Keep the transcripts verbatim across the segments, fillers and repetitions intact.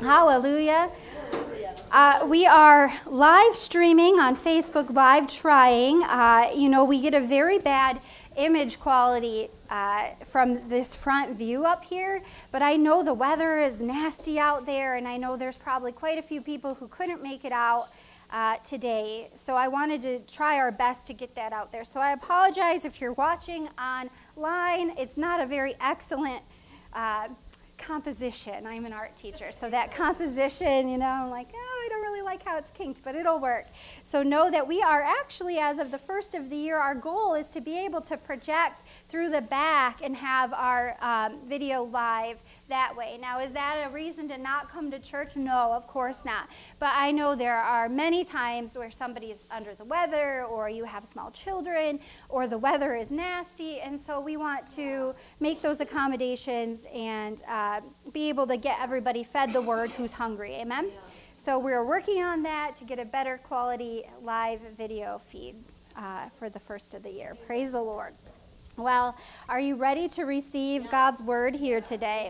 Hallelujah. Uh, we are live streaming on Facebook Live trying. Uh, you know, we get a very bad image quality uh, from this front view up here, but I know the weather is nasty out there, and I know there's probably quite a few people who couldn't make it out uh, today. So I wanted to try our best to get that out there. So I apologize if you're watching online. It's not a very excellent uh, composition. I'm an art teacher, so that composition, you know, I'm like, oh, I don't really like how it's kinked, but it'll work. So know that we are actually, as of the first of the year, our goal is to be able to project through the back and have our um, video live that way. Now, is that a reason to not come to church? No, of course not. But I know there are many times where somebody is under the weather, or you have small children, or the weather is nasty, and so we want to make those accommodations and uh, be able to get everybody fed the word who's hungry. Amen? So we're working on that to get a better quality live video feed uh, for the first of the year. Praise the Lord. Well, are you ready to receive God's word here today?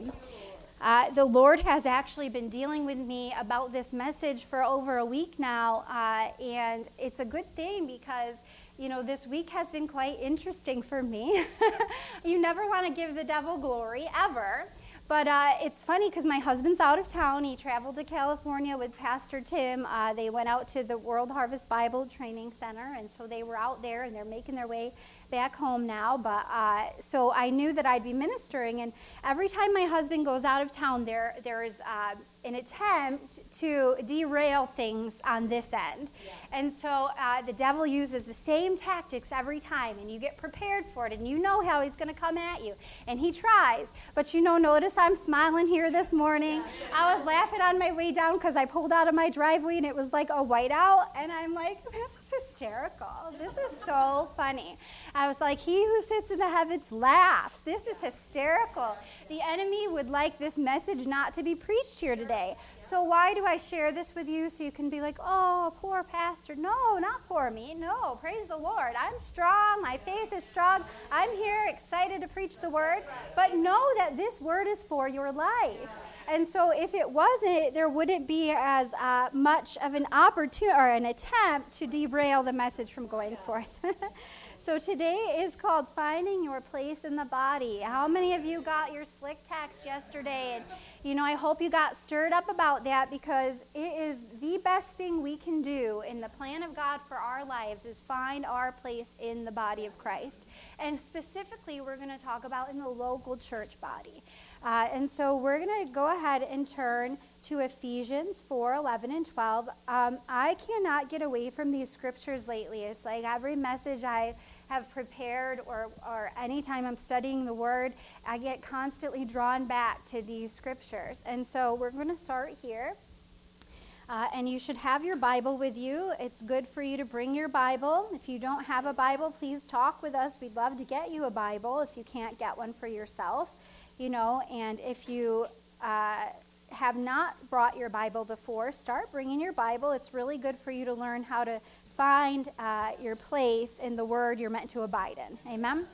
Uh, the Lord has actually been dealing with me about this message for over a week now, uh, and it's a good thing because, you know, this week has been quite interesting for me. You never want to give the devil glory, ever. But uh, it's funny because my husband's out of town. He traveled to California with Pastor Tim. Uh, they went out to the World Harvest Bible Training Center, and so they were out there, and they're making their way back home now. But uh, so I knew that I'd be ministering, and every time my husband goes out of town, there there is uh, an attempt to derail things on this end. Yeah. And so uh, the devil uses the same tactics every time, and you get prepared for it, and you know how he's going to come at you, and he tries. But you know, notice I'm smiling here this morning. I was laughing on my way down because I pulled out of my driveway, and it was like a whiteout, and I'm like, this is hysterical. This is so funny. I was like, he who sits in the heavens laughs. This is hysterical. The enemy would like this message not to be preached here today. So why do I share this with you? So you can be like, oh, poor pastor. No, not poor me. No, praise the Lord. I'm strong. My faith is strong. I'm here excited to preach the word. But know that this word is for your life. And so if it wasn't, there wouldn't be as uh, much of an opportunity or an attempt to derail the message from going forth. So today is called Finding Your Place in the Body. How many of you got your slick text yesterday? And, you know, I hope you got stirred up about that, because it is the best thing we can do in the plan of God for our lives is find our place in the body of Christ. And specifically, we're going to talk about in the local church body. Uh, and so we're going to go ahead and turn to Ephesians four, eleven, and twelve. Um, I cannot get away from these scriptures lately. It's like every message I have prepared or, or anytime I'm studying the Word, I get constantly drawn back to these scriptures. And so we're going to start here. Uh, and you should have your Bible with you. It's good for you to bring your Bible. If you don't have a Bible, please talk with us. We'd love to get you a Bible if you can't get one for yourself. You know, and if you uh, have not brought your Bible before, start bringing your Bible. It's really good for you to learn how to find uh, your place in the Word you're meant to abide in. Amen?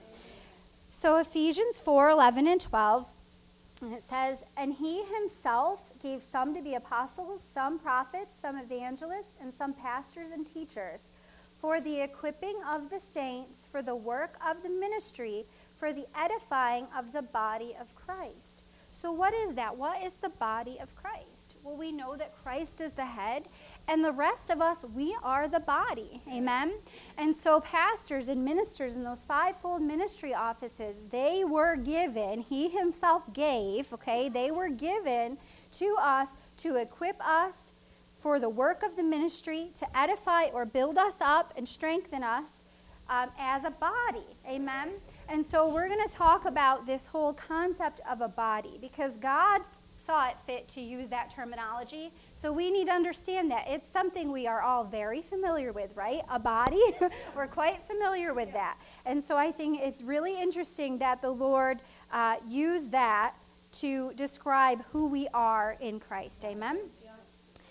So Ephesians four, eleven, and twelve, and it says, and he himself gave some to be apostles, some prophets, some evangelists, and some pastors and teachers, for the equipping of the saints, for the work of the ministry, for the edifying of the body of Christ. So what is that? What is the body of Christ? Well, we know that Christ is the head, and the rest of us, we are the body. Amen? And so pastors and ministers in those fivefold ministry offices, they were given, he himself gave, okay, they were given to us to equip us for the work of the ministry, to edify or build us up and strengthen us um, as a body. Amen? And so we're going to talk about this whole concept of a body, because God saw it fit to use that terminology. So we need to understand that. It's something we are all very familiar with, right? A body. We're quite familiar with that. And so I think it's really interesting that the Lord uh, used that to describe who we are in Christ. Amen?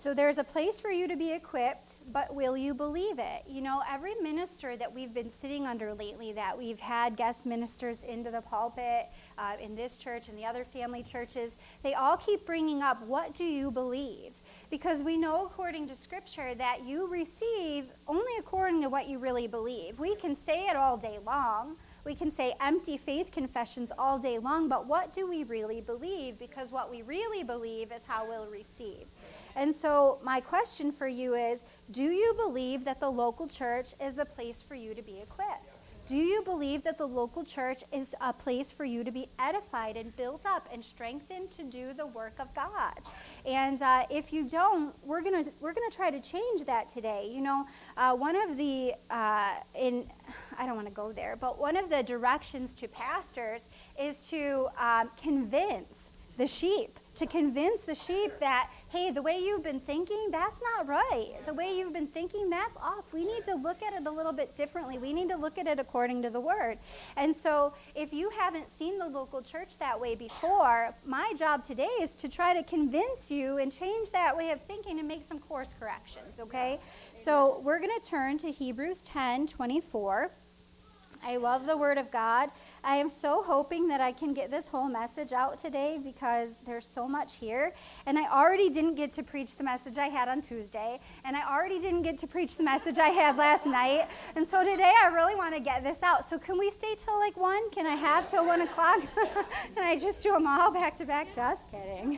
So there's a place for you to be equipped, but will you believe it? You know, every minister that we've been sitting under lately, that we've had guest ministers into the pulpit uh, in this church and the other family churches, they all keep bringing up, what do you believe? Because we know according to Scripture that you receive only according to what you really believe. We can say it all day long. We can say empty faith confessions all day long, but what do we really believe? Because what we really believe is how we'll receive. And so my question for you is, do you believe that the local church is the place for you to be equipped? Do you believe that the local church is a place for you to be edified and built up and strengthened to do the work of God? And uh, if you don't, we're gonna we're gonna try to change that today. You know, uh, one of the uh, in I don't want to go there, but one of the directions to pastors is to um, convince the sheep. To convince the sheep that, hey, the way you've been thinking, that's not right. The way you've been thinking, that's off. We need to look at it a little bit differently. We need to look at it according to the Word. And so if you haven't seen the local church that way before, my job today is to try to convince you and change that way of thinking and make some course corrections, okay? So we're going to turn to Hebrews ten twenty-four. I love the Word of God. I am so hoping that I can get this whole message out today because there's so much here. And I already didn't get to preach the message I had on Tuesday. And I already didn't get to preach the message I had last night. And so today I really want to get this out. So can we stay till like one? Can I have till one o'clock? Can I just do them all back to back? Just kidding.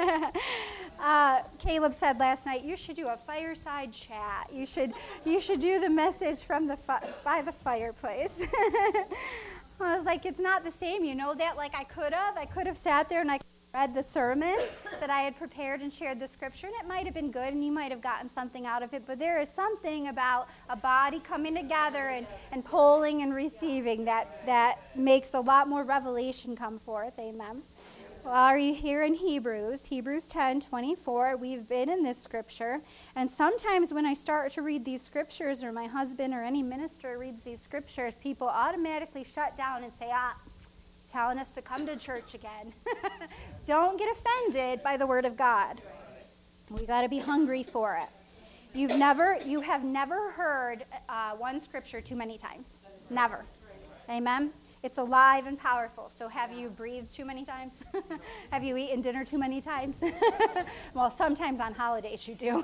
uh, Caleb said last night, you should do a fireside chat. You should you should do the message from the fi- by the fireplace. I was like, it's not the same, you know that? Like I could have, I could have sat there and I read the sermon that I had prepared and shared the scripture, and it might have been good and you might have gotten something out of it, but there is something about a body coming together and, and polling and receiving that, that makes a lot more revelation come forth. Amen. Well, are you here in Hebrews? Hebrews ten twenty-four. We've been in this scripture. And sometimes when I start to read these scriptures, or my husband or any minister reads these scriptures, people automatically shut down and say, ah, telling us to come to church again. Don't get offended by the Word of God. We got to be hungry for it. You've never, you have never heard uh, one scripture too many times. Never. Amen. It's alive and powerful. So have you breathed too many times? Have you eaten dinner too many times? Well, sometimes on holidays you do.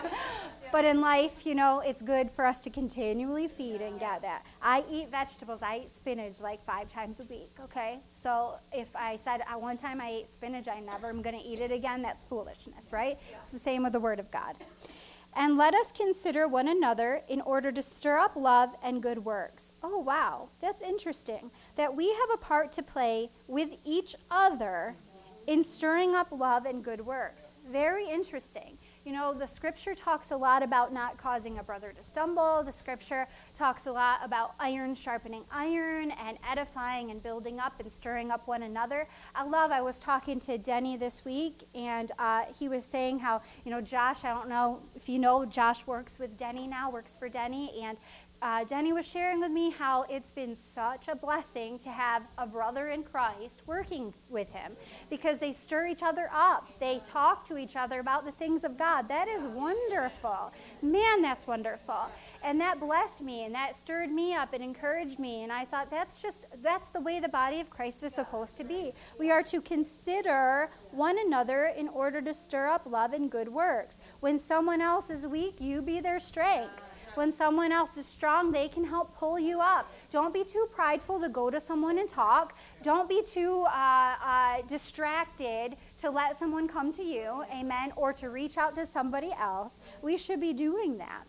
But in life, you know, it's good for us to continually feed and get that. I eat vegetables. I eat spinach like five times a week, okay? So if I said uh, one time I ate spinach, I never am going to eat it again, that's foolishness, right? It's the same with the Word of God. And let us consider one another in order to stir up love and good works. Oh, wow. That's interesting. That we have a part to play with each other in stirring up love and good works. Very interesting. You know, the scripture talks a lot about not causing a brother to stumble. The scripture talks a lot about iron sharpening iron and edifying and building up and stirring up one another. I love, I was talking to Denny this week, and uh, he was saying how, you know, Josh, I don't know if you know, Josh works with Denny now, works for Denny, and Uh, Denny was sharing with me how it's been such a blessing to have a brother in Christ working with him because they stir each other up. They talk to each other about the things of God. That is wonderful. Man, that's wonderful. And that blessed me, and that stirred me up and encouraged me. And I thought that's just, that's the way the body of Christ is supposed to be. We are to consider one another in order to stir up love and good works. When someone else is weak, you be their strength. When someone else is strong, they can help pull you up. Don't be too prideful to go to someone and talk. Don't be too uh, uh, distracted to let someone come to you, amen, or to reach out to somebody else. We should be doing that.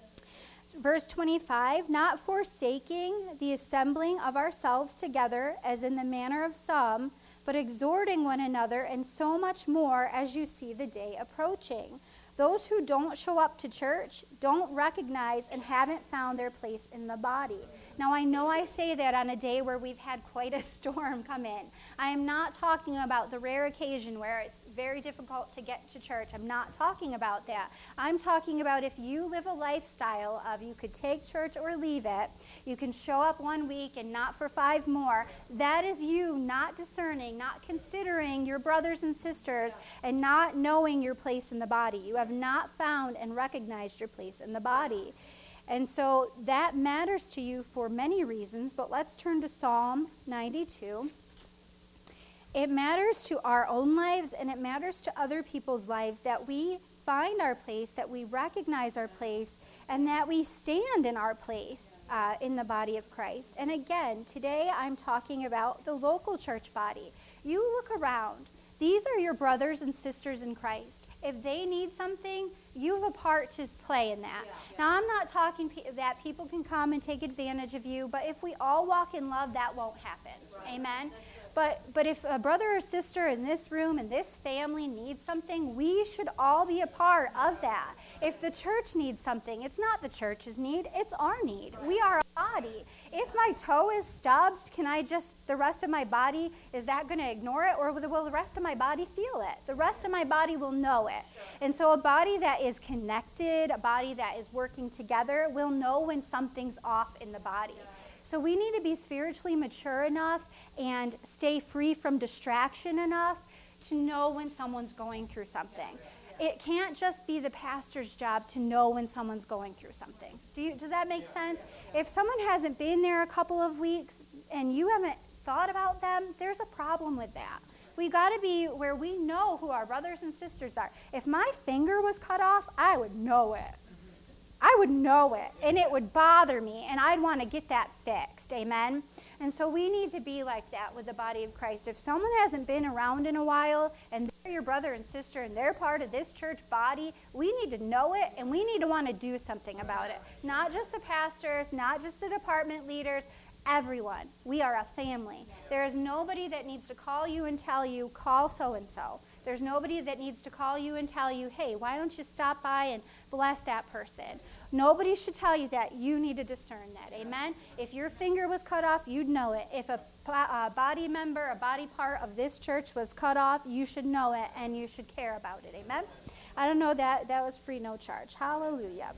Verse twenty-five, not forsaking the assembling of ourselves together, as in the manner of some, but exhorting one another, and so much more as you see the day approaching. Those who don't show up to church don't recognize and haven't found their place in the body. Now, I know I say that on a day where we've had quite a storm come in. I am not talking about the rare occasion where it's very difficult to get to church. I'm not talking about that. I'm talking about if you live a lifestyle of you could take church or leave it, you can show up one week and not for five more. That is you not discerning, not considering your brothers and sisters, and not knowing your place in the body. You have have not found and recognized your place in the body. And so that matters to you for many reasons, but let's turn to Psalm ninety-two. It matters to our own lives, and it matters to other people's lives that we find our place, that we recognize our place, and that we stand in our place uh, in the body of Christ. And again, today I'm talking about the local church body. You look around. These are your brothers and sisters in Christ. If they need something, you have a part to play in that. Yeah, yeah. Now, I'm not talking pe- that people can come and take advantage of you, but if we all walk in love, that won't happen. Right. Amen? But but if a brother or sister in this room and this family needs something, we should all be a part of that. If the church needs something, it's not the church's need, it's our need. We are a body. If my toe is stubbed, can I just, the rest of my body, is that going to ignore it, or will the rest of my body feel it? The rest of my body will know it. And so a body that is connected, a body that is working together, will know when something's off in the body. So we need to be spiritually mature enough and stay free from distraction enough to know when someone's going through something. It can't just be the pastor's job to know when someone's going through something. Do you, does that make sense? If someone hasn't been there a couple of weeks and you haven't thought about them, there's a problem with that. We got to be where we know who our brothers and sisters are. If my finger was cut off, I would know it. I would know it, and it would bother me, and I'd want to get that fixed. Amen? And so we need to be like that with the body of Christ. If someone hasn't been around in a while, and they're your brother and sister, and they're part of this church body, we need to know it, and we need to want to do something about it. Not just the pastors, not just the department leaders, everyone. We are a family. There is nobody that needs to call you and tell you, call so-and-so. There's nobody that needs to call you and tell you, hey, why don't you stop by and bless that person? Nobody should tell you that. You need to discern that. Amen? If your finger was cut off, you'd know it. If a, a body member, a body part of this church was cut off, you should know it, and you should care about it. Amen? I don't know that. That was free, no charge. Hallelujah.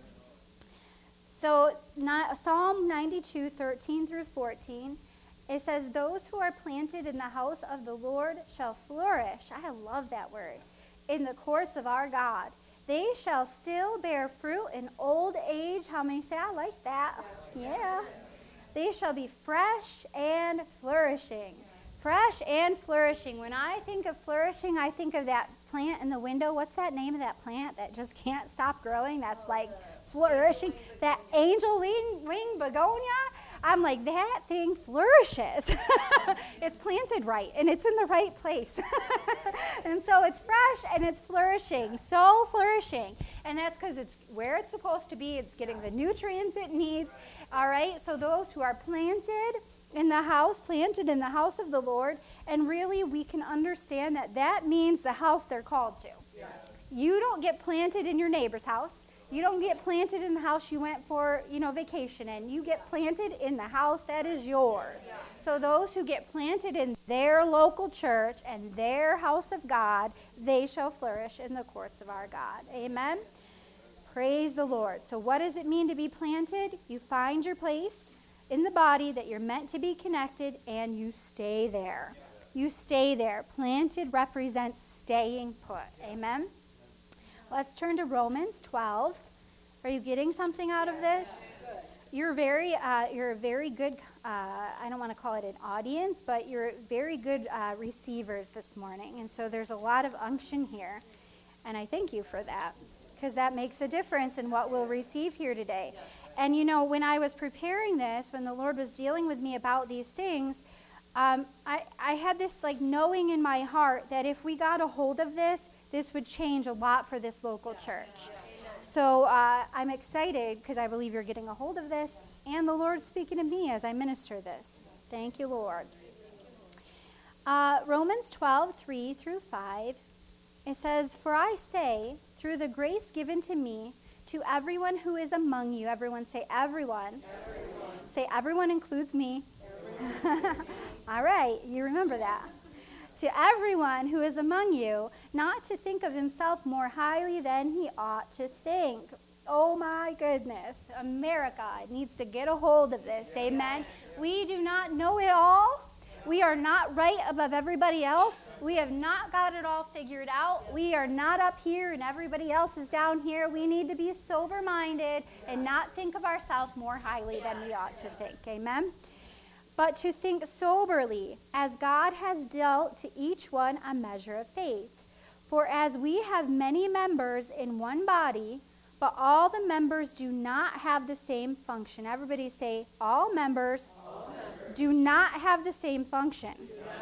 So Psalm ninety-two, thirteen through fourteen, it says, those who are planted in the house of the Lord shall flourish. I love that word. In the courts of our God. They shall still bear fruit in old age. How many say, I like that? Yeah. They shall be fresh and flourishing. Fresh and flourishing. When I think of flourishing, I think of that plant in the window. What's that name of that plant that just can't stop growing? That's like flourishing. That angel wing, wing begonia. I'm like, that thing flourishes. It's planted right, and it's in the right place. And so it's fresh, and it's flourishing, so flourishing. And that's because it's where it's supposed to be. It's getting the nutrients it needs. All right, so those who are planted in the house, planted in the house of the Lord, and really we can understand that that means the house they're called to. Yeah. You don't get planted in your neighbor's house. You don't get planted in the house you went for, you know, vacation in. You get planted in the house that is yours. Yeah. So those who get planted in their local church and their house of God, they shall flourish in the courts of our God. Amen? Praise the Lord. So what does it mean to be planted? You find your place in the body that you're meant to be connected, and you stay there. You stay there. Planted represents staying put. Amen? Let's turn to Romans twelve. Are you getting something out of this? You're very, uh, you're a very good, uh, I don't want to call it an audience, but you're very good uh, receivers this morning. And so there's a lot of unction here. And I thank you for that, because that makes a difference in what we'll receive here today. And, you know, when I was preparing this, when the Lord was dealing with me about these things, um, I, I had this, like, knowing in my heart that if we got a hold of this, this would change a lot for this local church. So uh, I'm excited because I believe you're getting a hold of this, and the Lord's speaking to me as I minister this. Thank you, Lord. Uh, Romans twelve, three through five, it says, for I say, through the grace given to me, to everyone who is among you, everyone say everyone. Everyone. Say everyone includes me. Everyone. All right, you remember that. To everyone who is among you, not to think of himself more highly than he ought to think. Oh my goodness, America needs to get a hold of this, amen? We do not know it all. We are not right above everybody else. We have not got it all figured out. We are not up here and everybody else is down here. We need to be sober-minded and not think of ourselves more highly than we ought to think. Amen? But to think soberly, as God has dealt to each one a measure of faith. For as we have many members in one body, but all the members do not have the same function. Everybody say, all members, all members. do not have the same function.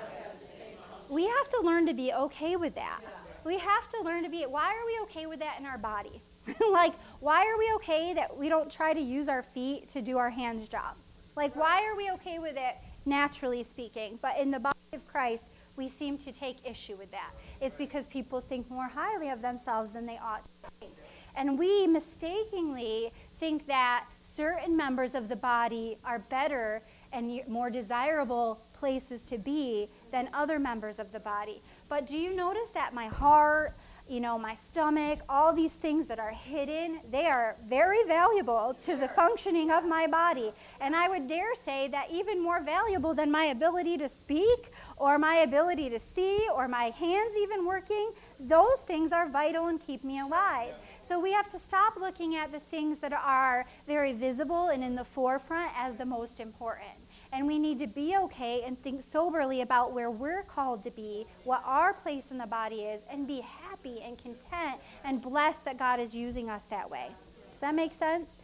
We have to learn to be okay with that. We have to learn to be, why are we okay with that in our body? Like, why are we okay that we don't try to use our feet to do our hands job? Like, why are we okay with it, naturally speaking? But in the body of Christ, we seem to take issue with that. It's because people think more highly of themselves than they ought to think. And we mistakenly think that certain members of the body are better and more desirable places to be than other members of the body. But do you notice that my heart, you know, my stomach, all these things that are hidden, they are very valuable to the functioning of my body. And I would dare say that even more valuable than my ability to speak or my ability to see or my hands even working, those things are vital and keep me alive. So we have to stop looking at the things that are very visible and in the forefront as the most important. And we need to be okay and think soberly about where we're called to be, what our place in the body is, and be happy and content and blessed that God is using us that way. Does that make sense?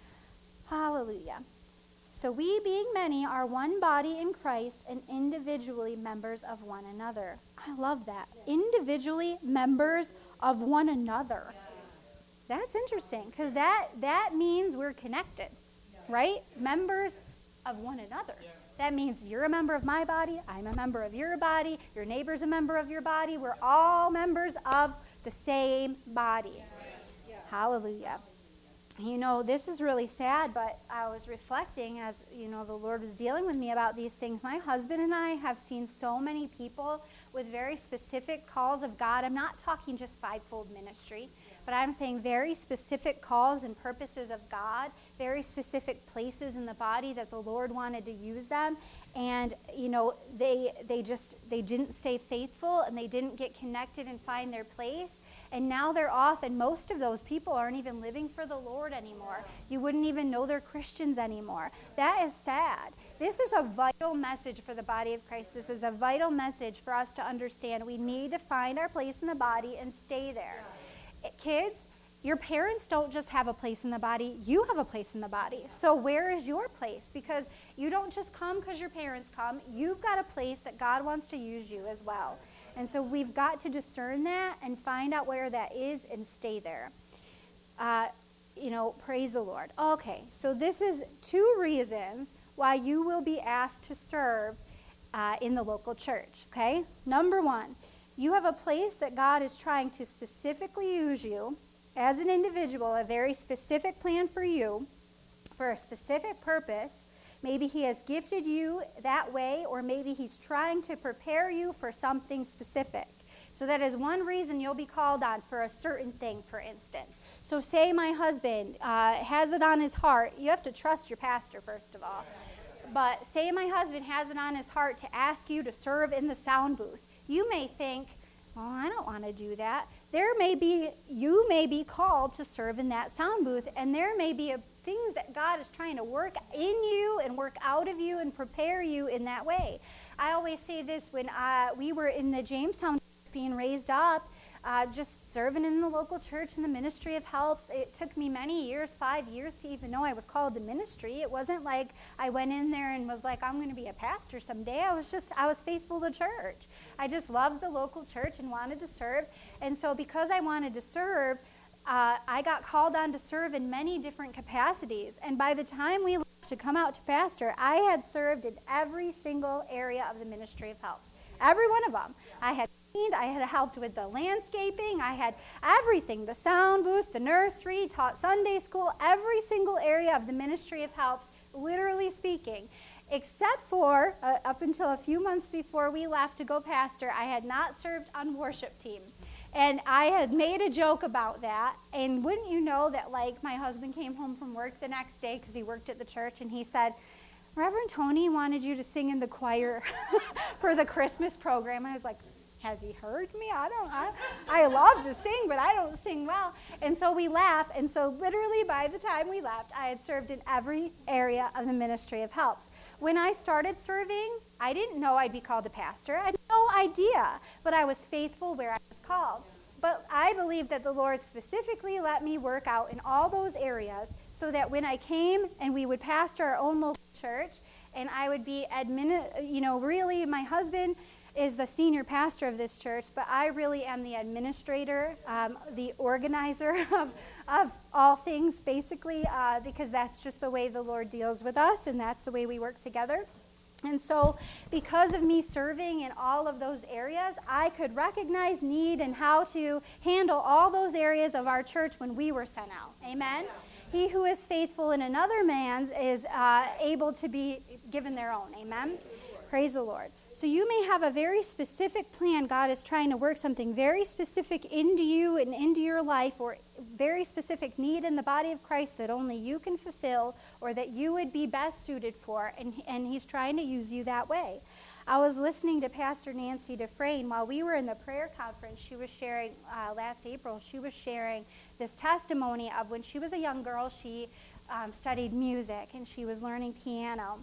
Hallelujah. So we, being many, are one body in Christ and individually members of one another. I love that. Individually members of one another. That's interesting, because that, that means we're connected, right? Members of one another. Yeah. That means you're a member of my body, I'm a member of your body, your neighbor's a member of your body. We're all members of the same body. Yeah. Yeah. Hallelujah. You know, this is really sad, but I was reflecting as, you know, the Lord was dealing with me about these things. My husband and I have seen so many people with very specific calls of God. I'm not talking just fivefold ministry, but I'm saying very specific calls and purposes of God, very specific places in the body that the Lord wanted to use them. And, you know, they they just, they didn't stay faithful and they didn't get connected and find their place. And now they're off, and most of those people aren't even living for the Lord anymore. You wouldn't even know they're Christians anymore. That is sad. This is a vital message for the body of Christ. This is a vital message for us to understand. We need to find our place in the body and stay there. Kids, your parents don't just have a place in the body, you have a place in the body. So where is your place? Because you don't just come because your parents come. You've got a place that God wants to use you as well. And so we've got to discern that and find out where that is and stay there. Uh, you know, praise the Lord. Okay, so this is two reasons why you will be asked to serve uh, in the local church, okay? Number one, you have a place that God is trying to specifically use you as an individual, a very specific plan for you, for a specific purpose. Maybe he has gifted you that way, or maybe he's trying to prepare you for something specific. So that is one reason you'll be called on for a certain thing, for instance. So say my husband uh, has it on his heart. You have to trust your pastor, first of all. But say my husband has it on his heart to ask you to serve in the sound booth. You may think, well, I don't want to do that. There may be, you may be called to serve in that sound booth, and there may be a, things that God is trying to work in you and work out of you and prepare you in that way. I always say this, when uh, we were in the Jamestown being raised up, uh, just serving in the local church in the ministry of helps. It took me many years, five years, to even know I was called to ministry. It wasn't like I went in there and was like, I'm going to be a pastor someday. I was just, I was faithful to church. I just loved the local church and wanted to serve. And so because I wanted to serve, uh, I got called on to serve in many different capacities. And by the time we left to come out to pastor, I had served in every single area of the ministry of helps. Every one of them. I had I had helped with the landscaping. I had everything, the sound booth, the nursery, taught Sunday school, every single area of the ministry of helps, literally speaking, except for uh, up until a few months before we left to go pastor, I had not served on worship team. And I had made a joke about that. And wouldn't you know that, like, my husband came home from work the next day because he worked at the church, and he said, Reverend Tony wanted you to sing in the choir for the Christmas program. I was like, has he heard me? I don't, I, I love to sing, but I don't sing well. And so we laugh. And so literally by the time we left, I had served in every area of the ministry of helps. When I started serving, I didn't know I'd be called a pastor. I had no idea, but I was faithful where I was called. But I believe that the Lord specifically let me work out in all those areas so that when I came and we would pastor our own local church, and I would be admin, you know, really my husband is the senior pastor of this church, but I really am the administrator, um, the organizer of, of all things, basically, uh, because that's just the way the Lord deals with us, and that's the way we work together. And so because of me serving in all of those areas, I could recognize need and how to handle all those areas of our church when we were sent out. Amen? He who is faithful in another man's is uh, able to be given their own. Amen? Praise the Lord. So you may have a very specific plan. God is trying to work something very specific into you and into your life, or very specific need in the body of Christ that only you can fulfill, or that you would be best suited for, and, and he's trying to use you that way. I was listening to Pastor Nancy Dufresne while we were in the prayer conference. She was sharing, uh, last April, she was sharing this testimony of when she was a young girl, she um, studied music, and she was learning piano.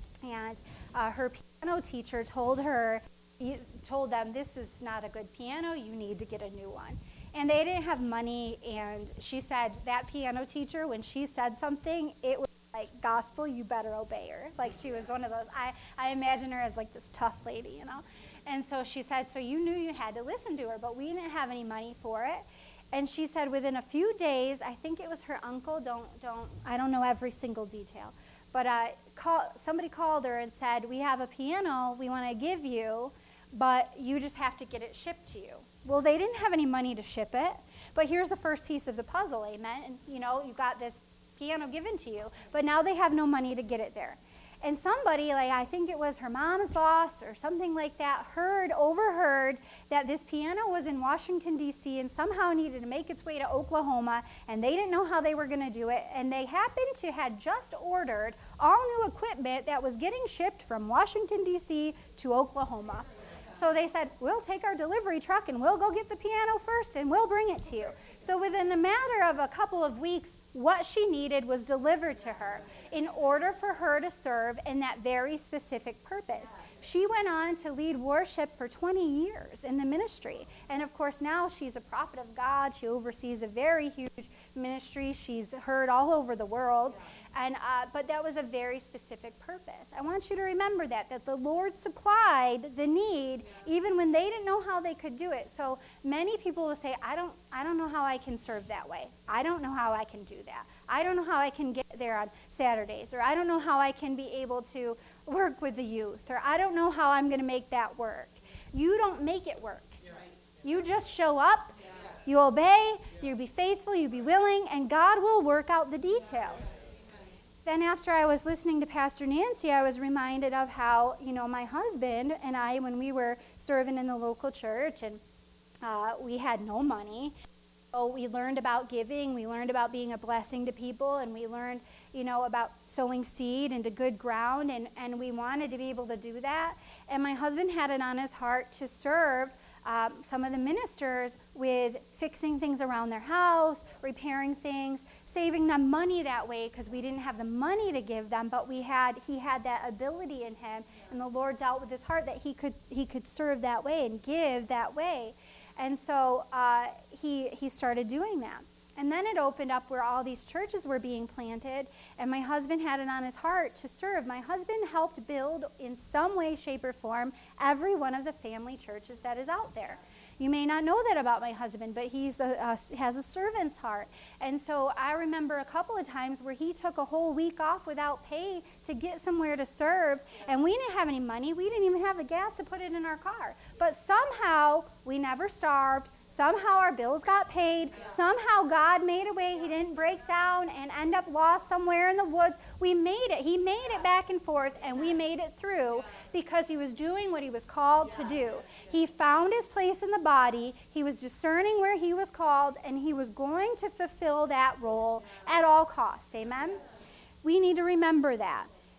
And uh, her piano teacher told her, told them, this is not a good piano, you need to get a new one. And they didn't have money, and she said that piano teacher, when she said something, it was like gospel, you better obey her. Like she was one of those, I, I imagine her as like this tough lady, you know. And so she said, so you knew you had to listen to her, but we didn't have any money for it. And she said within a few days, I think it was her uncle, don't, don't, I don't know every single detail, but uh, call, somebody called her and said, we have a piano we want to give you, but you just have to get it shipped to you. Well, they didn't have any money to ship it, but here's the first piece of the puzzle, amen? And, you know, you got this piano given to you, but now they have no money to get it there. And somebody, like I think it was her mom's boss or something like that, heard, overheard that this piano was in Washington, D C and somehow needed to make its way to Oklahoma, and they didn't know how they were going to do it, and they happened to had just ordered all new equipment that was getting shipped from Washington, D C to Oklahoma. So they said, we'll take our delivery truck and we'll go get the piano first and we'll bring it to you. So within a matter of a couple of weeks, what she needed was delivered to her in order for her to serve in that very specific purpose. She went on to lead worship for twenty years in the ministry. And of course, now she's a prophet of God. She oversees a very huge ministry. She's heard all over the world. And uh, but that was a very specific purpose. I want you to remember that, that the Lord supplied the need even when they didn't know how they could do it. So many people will say, I don't, I don't know how I can serve that way. I don't know how I can do that. I don't know how I can get there on Saturdays, or I don't know how I can be able to work with the youth, or I don't know how I'm going to make that work. You don't make it work. You just show up, you obey, you be faithful, you be willing, and God will work out the details. Then after I was listening to Pastor Nancy, I was reminded of how, you know, my husband and I, when we were serving in the local church, and uh, we had no money. So we learned about giving, we learned about being a blessing to people, and we learned, you know, about sowing seed into good ground, and, and we wanted to be able to do that. And my husband had it on his heart to serve um, some of the ministers with fixing things around their house, repairing things, saving them money that way, because we didn't have the money to give them, but we had he had that ability in him, and the Lord dealt with his heart that he could he could serve that way and give that way. And so uh, he he started doing that. And then it opened up where all these churches were being planted, and my husband had it on his heart to serve. My husband helped build in some way, shape, or form every one of the family churches that is out there. You may not know that about my husband, but he has a servant's heart. And so I remember a couple of times where he took a whole week off without pay to get somewhere to serve, and we didn't have any money. We didn't even have the gas to put it in our car. But somehow we never starved. Somehow our bills got paid. Somehow God made a way. He didn't break down and end up lost somewhere in the woods. We made it. He made it back and forth, and we made it through because he was doing what he was called to do. He found his place in the body. He was discerning where he was called, and he was going to fulfill that role at all costs. Amen? We need to remember that.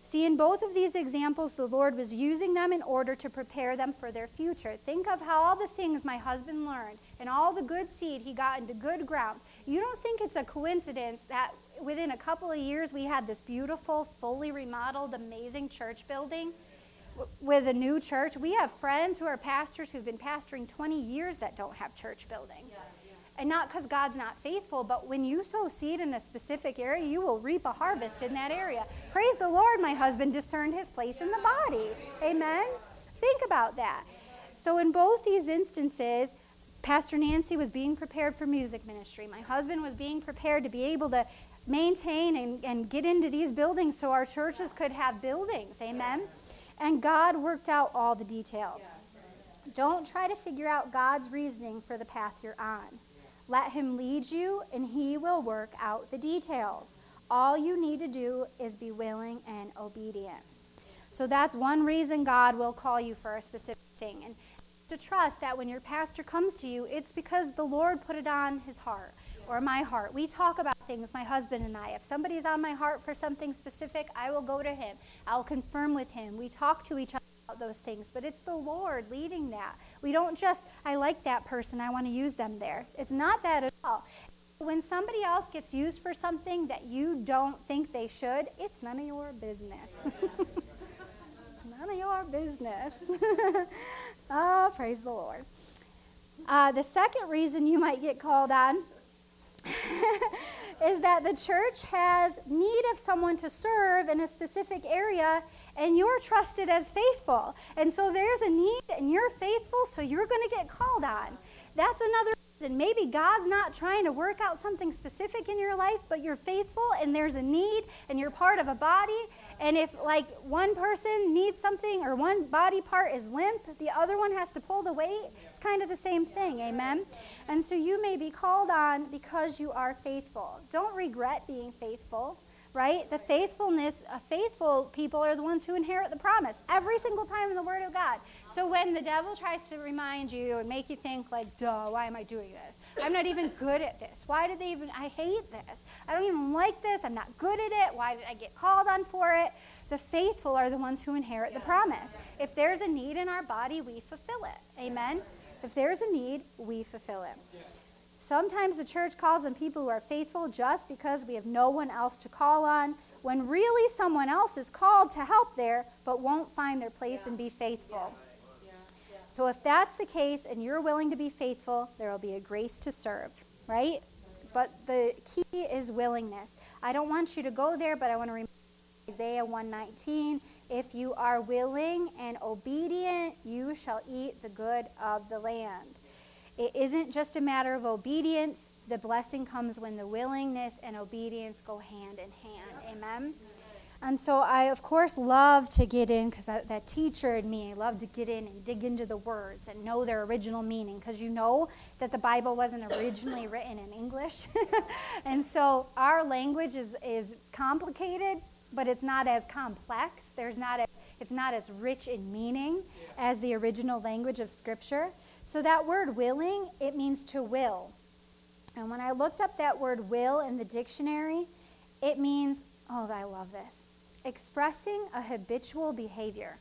See, in both of these examples, the Lord was using them in order to prepare them for their future. Think of how all the things my husband learned and all the good seed he got into good ground. You don't think it's a coincidence that within a couple of years we had this beautiful, fully remodeled, amazing church building with a new church? We have friends who are pastors who've been pastoring twenty years that don't have church buildings. Yeah. And not because God's not faithful, but when you sow seed in a specific area, you will reap a harvest in that area. Praise the Lord, my husband discerned his place in the body. Amen? Think about that. So in both these instances, Pastor Nancy was being prepared for music ministry. My husband was being prepared to be able to maintain and, and get into these buildings so our churches could have buildings. Amen? And God worked out all the details. Don't try to figure out God's reasoning for the path you're on. Let him lead you, and he will work out the details. All you need to do is be willing and obedient. So that's one reason God will call you for a specific thing. And to trust that when your pastor comes to you, it's because the Lord put it on his heart or my heart. We talk about things, my husband and I. If somebody's on my heart for something specific, I will go to him. I'll confirm with him. We talk to each other those things, but it's the Lord leading that. We don't just, I like that person, I want to use them there. It's not that at all. When somebody else gets used for something that you don't think they should, it's none of your business. None of your business. Oh, praise the Lord. Uh, the second reason you might get called on is that the church has need of someone to serve in a specific area, and you're trusted as faithful. And so there's a need, and you're faithful, so you're going to get called on. That's another reason. Maybe God's not trying to work out something specific in your life, but you're faithful, and there's a need, and you're part of a body. And if, like, one person needs something, or one body part is limp, the other one has to pull the weight. It's kind of the same thing, amen? And so you may be called on because you are faithful. Don't regret being faithful, right? The faithfulness, uh, faithful people are the ones who inherit the promise every single time in the Word of God. So when the devil tries to remind you and make you think like, duh, why am I doing this? I'm not even good at this. Why did they even, I hate this. I don't even like this. I'm not good at it. Why did I get called on for it? The faithful are the ones who inherit the promise. If there's a need in our body, we fulfill it. Amen? If there's a need, we fulfill it. Sometimes the church calls on people who are faithful just because we have no one else to call on, when really someone else is called to help there, but won't find their place and be faithful. So if that's the case and you're willing to be faithful, there will be a grace to serve, right? But the key is willingness. I don't want you to go there, but I want to remind you Isaiah one nineteen, if you are willing and obedient, you shall eat the good of the land. It isn't just a matter of obedience. The blessing comes when the willingness and obedience go hand in hand. Amen? And so I, of course, love to get in, because that teacher in me, I love to get in and dig into the words and know their original meaning, because you know that the Bible wasn't originally written in English. And so our language is, is complicated, but it's not as complex. There's not as, it's not as rich in meaning as the original language of Scripture. So that word willing, it means to will. And when I looked up that word will in the dictionary, it means, oh, I love this, expressing a habitual behavior.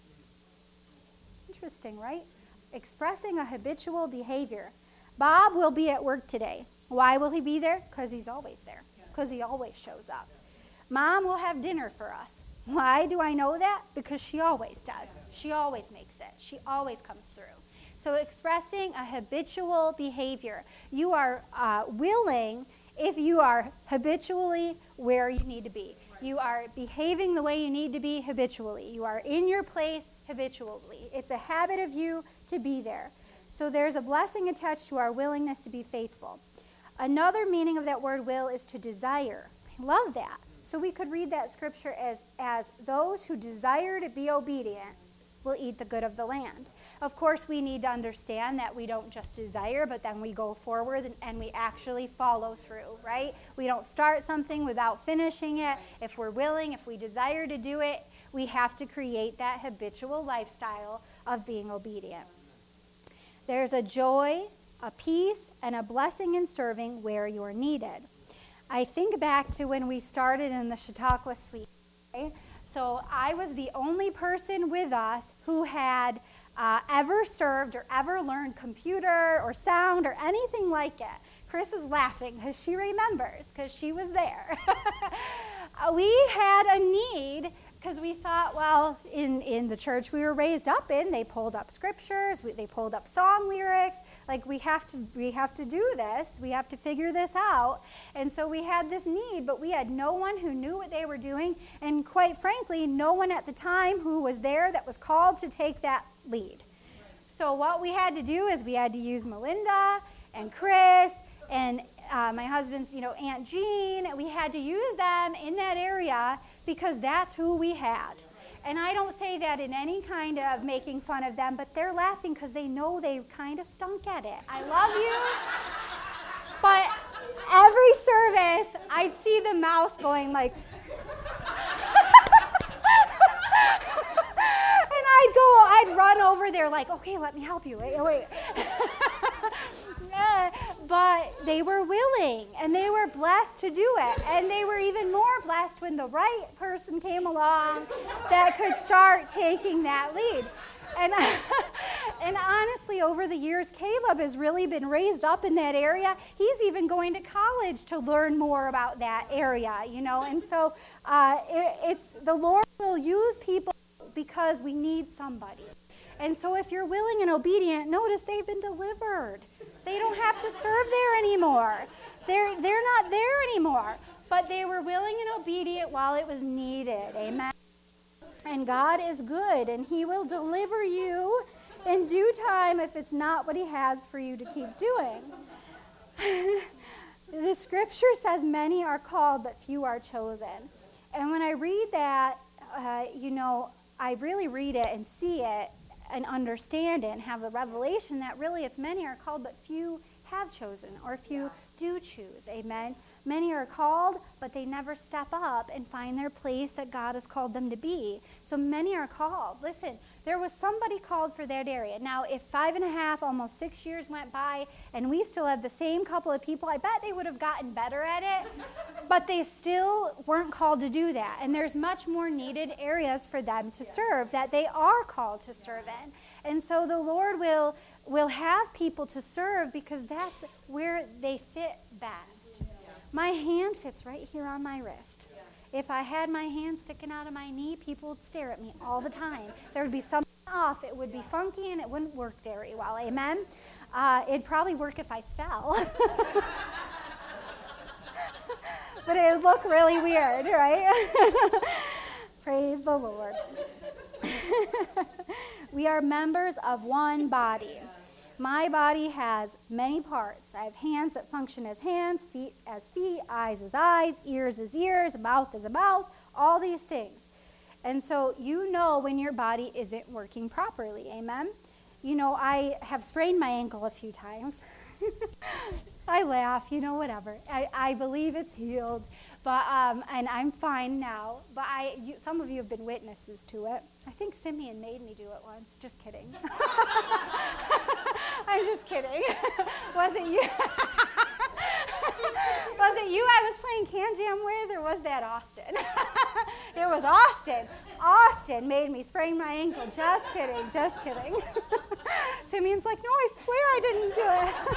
Interesting, right? Expressing a habitual behavior. Bob will be at work today. Why will he be there? Because he's always there. Because he always shows up. Mom will have dinner for us. Why do I know that? Because she always does. She always makes it. She always comes through. So expressing a habitual behavior. You are uh, willing if you are habitually where you need to be. You are behaving the way you need to be habitually. You are in your place habitually. It's a habit of you to be there. So there's a blessing attached to our willingness to be faithful. Another meaning of that word will is to desire. I love that. So we could read that scripture as, as those who desire to be obedient will eat the good of the land. Of course, we need to understand that we don't just desire, but then we go forward and, and we actually follow through, right? We don't start something without finishing it. If we're willing, if we desire to do it, we have to create that habitual lifestyle of being obedient. There's a joy, a peace, and a blessing in serving where you're needed. I think back to when we started in the Chautauqua Suite. Okay? So I was the only person with us who had uh, ever served or ever learned computer or sound or anything like it. Chris is laughing because she remembers, because she was there. We had a need because we thought, well, in, in the church we were raised up in, they pulled up scriptures, we, they pulled up song lyrics. Like, we have to we have to do this. We have to figure this out. And so we had this need, but we had no one who knew what they were doing, and quite frankly, no one at the time who was there that was called to take that lead. So what we had to do is we had to use Melinda and Chris and uh, my husband's, you know, Aunt Jean. We had to use them in that area because that's who we had. And I don't say that in any kind of making fun of them, but they're laughing because they know they kind of stunk at it. I love you. But every service, I'd see the mouse going like, and I'd go, I'd run over there like, okay, let me help you. Wait, wait. Yeah, but they were willing, and they were blessed to do it. And they were even more blessed when the right person came along that could start taking that lead. And, and honestly, over the years, Caleb has really been raised up in that area. He's even going to college to learn more about that area, you know. And so uh, it, it's the Lord will use people because we need somebody. And so if you're willing and obedient, notice they've been delivered. They don't have to serve there anymore. They're, they're not there anymore. But they were willing and obedient while it was needed. Amen. And God is good, and he will deliver you in due time if it's not what he has for you to keep doing. The scripture says many are called, but few are chosen. And when I read that, uh, you know, I really read it and see it and understand it and have a revelation that really it's many are called, but few have chosen, or few do choose. Amen. Many are called, but they never step up and find their place that God has called them to be. So many are called. Listen, there was somebody called for that area. Now, if five and a half, almost six years went by, and we still had the same couple of people, I bet they would have gotten better at it, but they still weren't called to do that. And there's much more needed areas for them to serve that they are called to serve in. And so the Lord will will have people to serve because that's where they fit best. My hand fits right here on my wrist. If I had my hand sticking out of my knee, people would stare at me all the time. There would be something off. It would be funky, and it wouldn't work very well. Amen? Uh, it'd probably work if I fell. But it would look really weird, right? Praise the Lord. We are members of one body. My body has many parts. I have hands that function as hands, feet as feet, eyes as eyes, ears as ears, mouth as a mouth, all these things. And so you know when your body isn't working properly, amen? You know, I have sprained my ankle a few times. I laugh, you know, whatever. I, I believe it's healed, but um, and I'm fine now. But I, you, some of you have been witnesses to it. I think Simeon made me do it once. Just kidding. I'm just kidding. Was it you? Was it you I was playing Can Jam with, or was that Austin? It was Austin. Austin made me sprain my ankle. Just kidding. Just kidding. Simeon's like, no, I swear I didn't do it.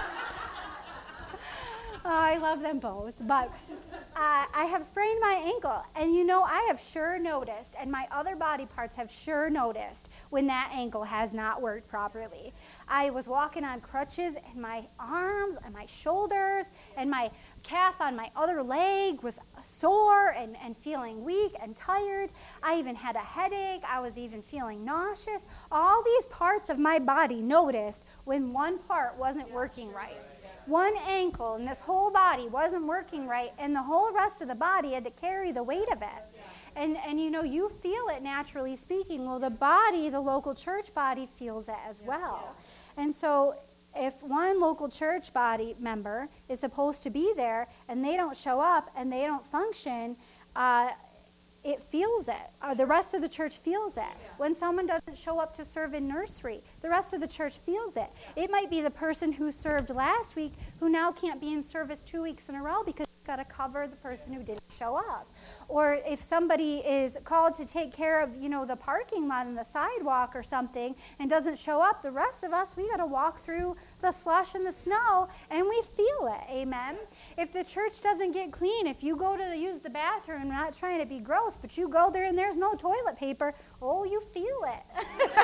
Oh, I love them both, but uh, I have sprained my ankle, and you know, I have sure noticed, and my other body parts have sure noticed when that ankle has not worked properly. I was walking on crutches, and my arms and my shoulders and my calf on my other leg was sore and, and feeling weak and tired. I even had a headache. I was even feeling nauseous. All these parts of my body noticed when one part wasn't working right. One ankle and this whole body wasn't working right, and the whole rest of the body had to carry the weight of it. And, and you know, you feel it naturally speaking. Well, the body, the local church body, feels it as well. And so if one local church body member is supposed to be there and they don't show up and they don't function, uh, it feels it. Or the rest of the church feels it. When someone doesn't show up to serve in nursery, the rest of the church feels it. It might be the person who served last week who now can't be in service two weeks in a row because got to cover the person who didn't show up. Or if somebody is called to take care of, you know, the parking lot and the sidewalk or something and doesn't show up, the rest of us, we got to walk through the slush and the snow, and we feel it. Amen. If the church doesn't get clean, if you go to use the bathroom, I'm not trying to be gross, but you go there and there's no toilet paper, oh, you feel it.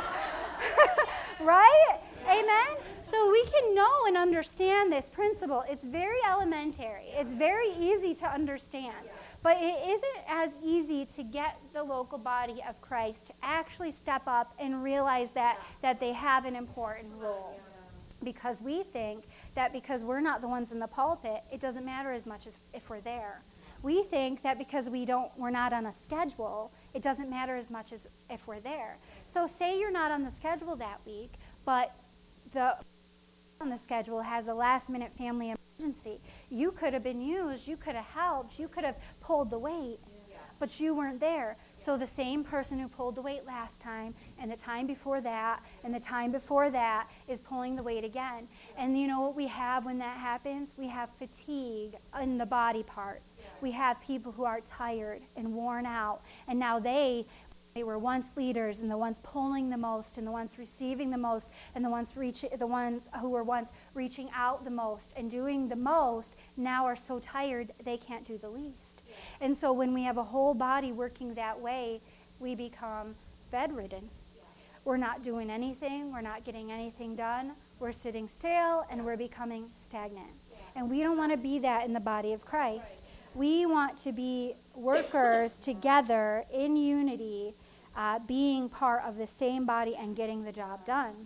Right? Amen? So we can know and understand this principle. It's very elementary. It's very easy to understand. But it isn't as easy to get the local body of Christ to actually step up and realize that, that they have an important role. Because we think that because we're not the ones in the pulpit, it doesn't matter as much as if we're there. We think that because we don't, we're not on a schedule, it doesn't matter as much as if we're there. So say you're not on the schedule that week, but the on the schedule has a last-minute family emergency. You could have been used. You could have helped. You could have pulled the weight, but you weren't there. So the same person who pulled the weight last time and the time before that and the time before that is pulling the weight again. And you know what we have when that happens? We have fatigue in the body parts. We have people who are tired and worn out, and now they They were once leaders, and the ones pulling the most, and the ones receiving the most, and the ones reaching, the ones who were once reaching out the most and doing the most, now are so tired they can't do the least. Yeah. And so when we have a whole body working that way, we become bedridden. Yeah. We're not doing anything. We're not getting anything done. We're sitting still, and we're becoming stagnant. Yeah. And we don't want to be that in the body of Christ. Right. We want to be workers together in unity, uh, being part of the same body and getting the job done.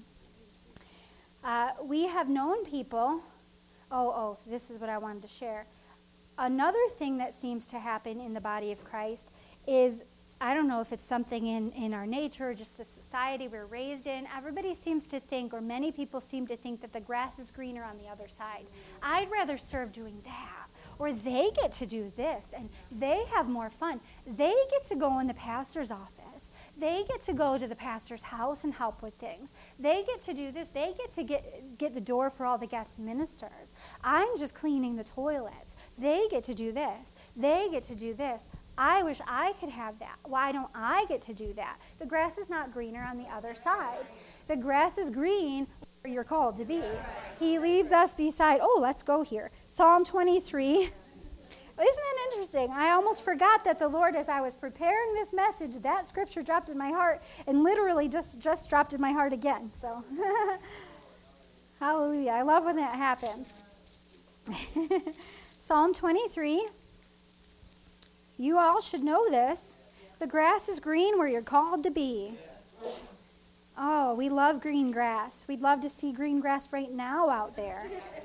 Uh, we have known people, oh, oh, this is what I wanted to share. Another thing that seems to happen in the body of Christ is, I don't know if it's something in, in our nature or just the society we're raised in, everybody seems to think, or many people seem to think, that the grass is greener on the other side. I'd rather serve doing that. Or they get to do this, and they have more fun. They get to go in the pastor's office. They get to go to the pastor's house and help with things. They get to do this. They get to get, get the door for all the guest ministers. I'm just cleaning the toilets. They get to do this. They get to do this. I wish I could have that. Why don't I get to do that? The grass is not greener on the other side. The grass is green where you're called to be. He leads us beside, oh, let's go here. Psalm twenty-three. Isn't that interesting? I almost forgot that the Lord, as I was preparing this message, that scripture dropped in my heart and literally just, just dropped in my heart again. So, hallelujah. I love when that happens. Psalm twenty-three. You all should know this. The grass is green where you're called to be. Oh, we love green grass. We'd love to see green grass right now out there.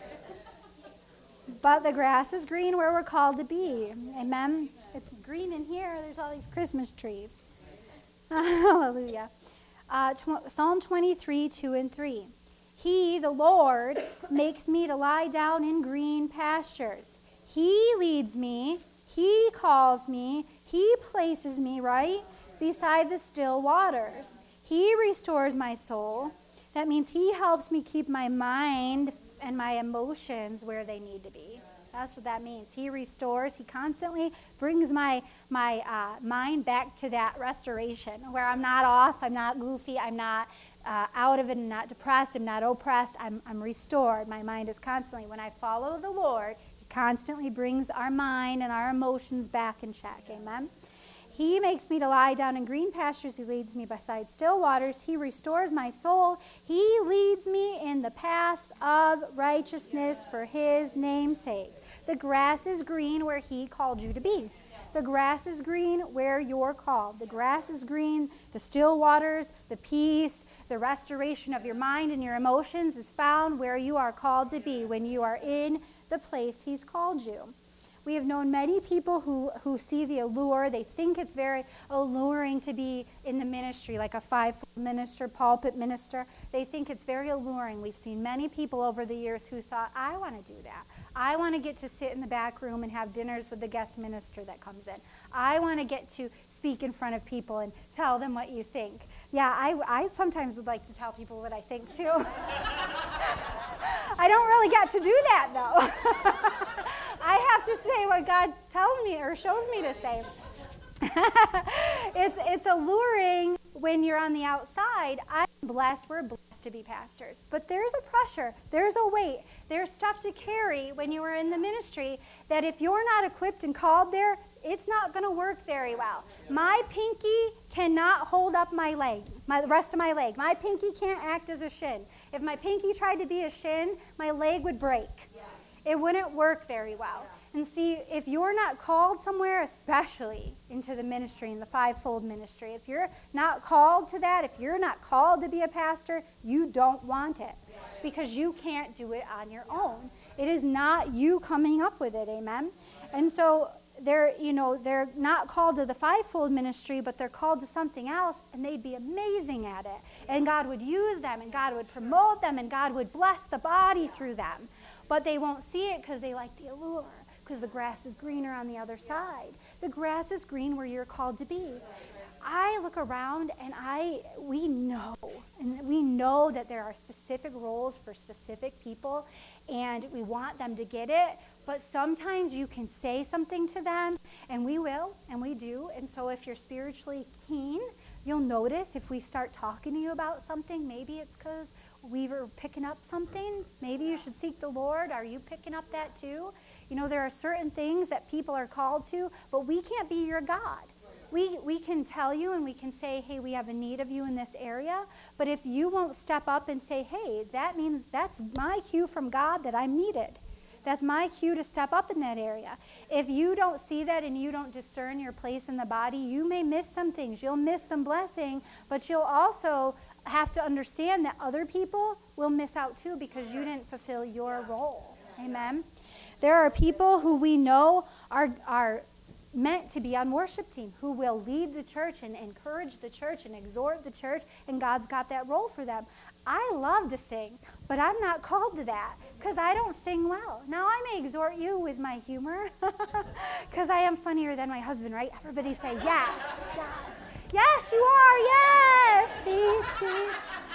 But the grass is green where we're called to be. Amen? It's green in here. There's all these Christmas trees. Hallelujah. Uh, tw- Psalm twenty-three, two and three. He, the Lord, makes me to lie down in green pastures. He leads me. He calls me. He places me, right, beside the still waters. He restores my soul. That means he helps me keep my mind and my emotions where they need to be. That's what that means. He restores. He constantly brings my my uh, mind back to that restoration where I'm not off, I'm not goofy, I'm not uh, out of it, I'm not depressed, I'm not oppressed, I'm, I'm restored. My mind is constantly, when I follow the Lord, he constantly brings our mind and our emotions back in check. Amen? He makes me to lie down in green pastures. He leads me beside still waters. He restores my soul. He leads me in the paths of righteousness for his name's sake. The grass is green where he called you to be. The grass is green where you're called. The grass is green, the still waters, the peace, the restoration of your mind and your emotions is found where you are called to be when you are in the place he's called you. We have known many people who, who see the allure. They think it's very alluring to be in the ministry, like a five-foot minister, pulpit minister. They think it's very alluring. We've seen many people over the years who thought, I want to do that. I want to get to sit in the back room and have dinners with the guest minister that comes in. I want to get to speak in front of people and tell them what you think. Yeah, I, I sometimes would like to tell people what I think, too. I don't really get to do that, though. I have to sit what God tells me or shows me to say. it's it's alluring when you're on the outside. I'm blessed. We're blessed to be pastors. But there's a pressure. There's a weight. There's stuff to carry when you are in the ministry that if you're not equipped and called there, it's not going to work very well. My pinky cannot hold up my leg, my, the rest of my leg. My pinky can't act as a shin. If my pinky tried to be a shin, my leg would break. It wouldn't work very well. And see, if you're not called somewhere, especially into the ministry, in the fivefold ministry, if you're not called to that, if you're not called to be a pastor, you don't want it because you can't do it on your own. It is not you coming up with it, amen? And so they're, you know, they're not called to the fivefold ministry, but they're called to something else, and they'd be amazing at it. And God would use them, and God would promote them, and God would bless the body through them. But they won't see it because they like the allure. Because the grass is greener on the other side. The grass is green where you're called to be. I look around and I we know, and we know that there are specific roles for specific people, and we want them to get it, but sometimes you can say something to them, and we will, and we do, and so if you're spiritually keen, you'll notice if we start talking to you about something, maybe it's because we were picking up something. Maybe you should seek the Lord. Are you picking up that too? You know, there are certain things that people are called to, but we can't be your God. We we can tell you and we can say, hey, we have a need of you in this area. But if you won't step up and say, hey, that means that's my cue from God that I'm needed. That's my cue to step up in that area. If you don't see that and you don't discern your place in the body, you may miss some things. You'll miss some blessing, but you'll also have to understand that other people will miss out too because you didn't fulfill your role. Amen? There are people who we know are are meant to be on worship team, who will lead the church and encourage the church and exhort the church, and God's got that role for them. I love to sing, but I'm not called to that because I don't sing well. Now, I may exhort you with my humor because I am funnier than my husband, right? Everybody say yes, yes. Yes, you are, yes. See, see.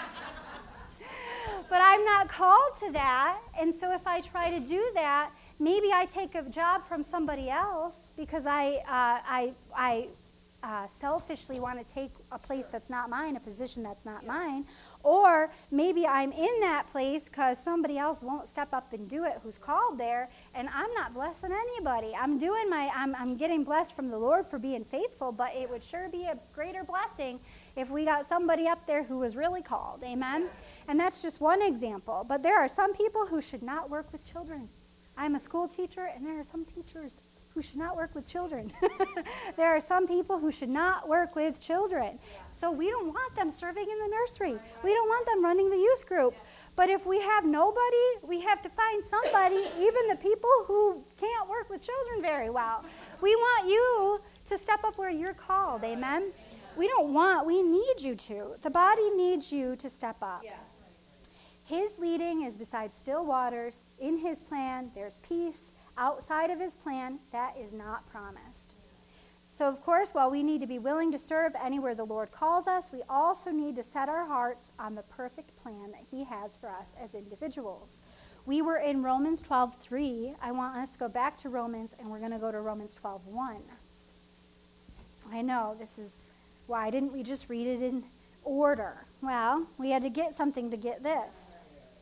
But I'm not called to that, and so if I try to do that, maybe I take a job from somebody else because I uh, I I uh, selfishly want to take a place that's not mine, a position that's not mine, or maybe I'm in that place because somebody else won't step up and do it who's called there, and I'm not blessing anybody. I'm doing my I'm I'm getting blessed from the Lord for being faithful, but it would sure be a greater blessing if we got somebody up there who was really called. Amen. And that's just one example. But there are some people who should not work with children. I'm a school teacher, and there are some teachers who should not work with children. There are some people who should not work with children. So we don't want them serving in the nursery. We don't want them running the youth group. But if we have nobody, we have to find somebody, even the people who can't work with children very well. We want you to step up where you're called, amen? We don't want, we need you to. The body needs you to step up. His leading is beside still waters. In his plan, there's peace. Outside of his plan, that is not promised. So, of course, while we need to be willing to serve anywhere the Lord calls us, we also need to set our hearts on the perfect plan that he has for us as individuals. We were in Romans twelve three. I want us to go back to Romans, and we're going to go to Romans twelve one. I know, this is, why didn't we just read it in order? Well, we had to get something to get this.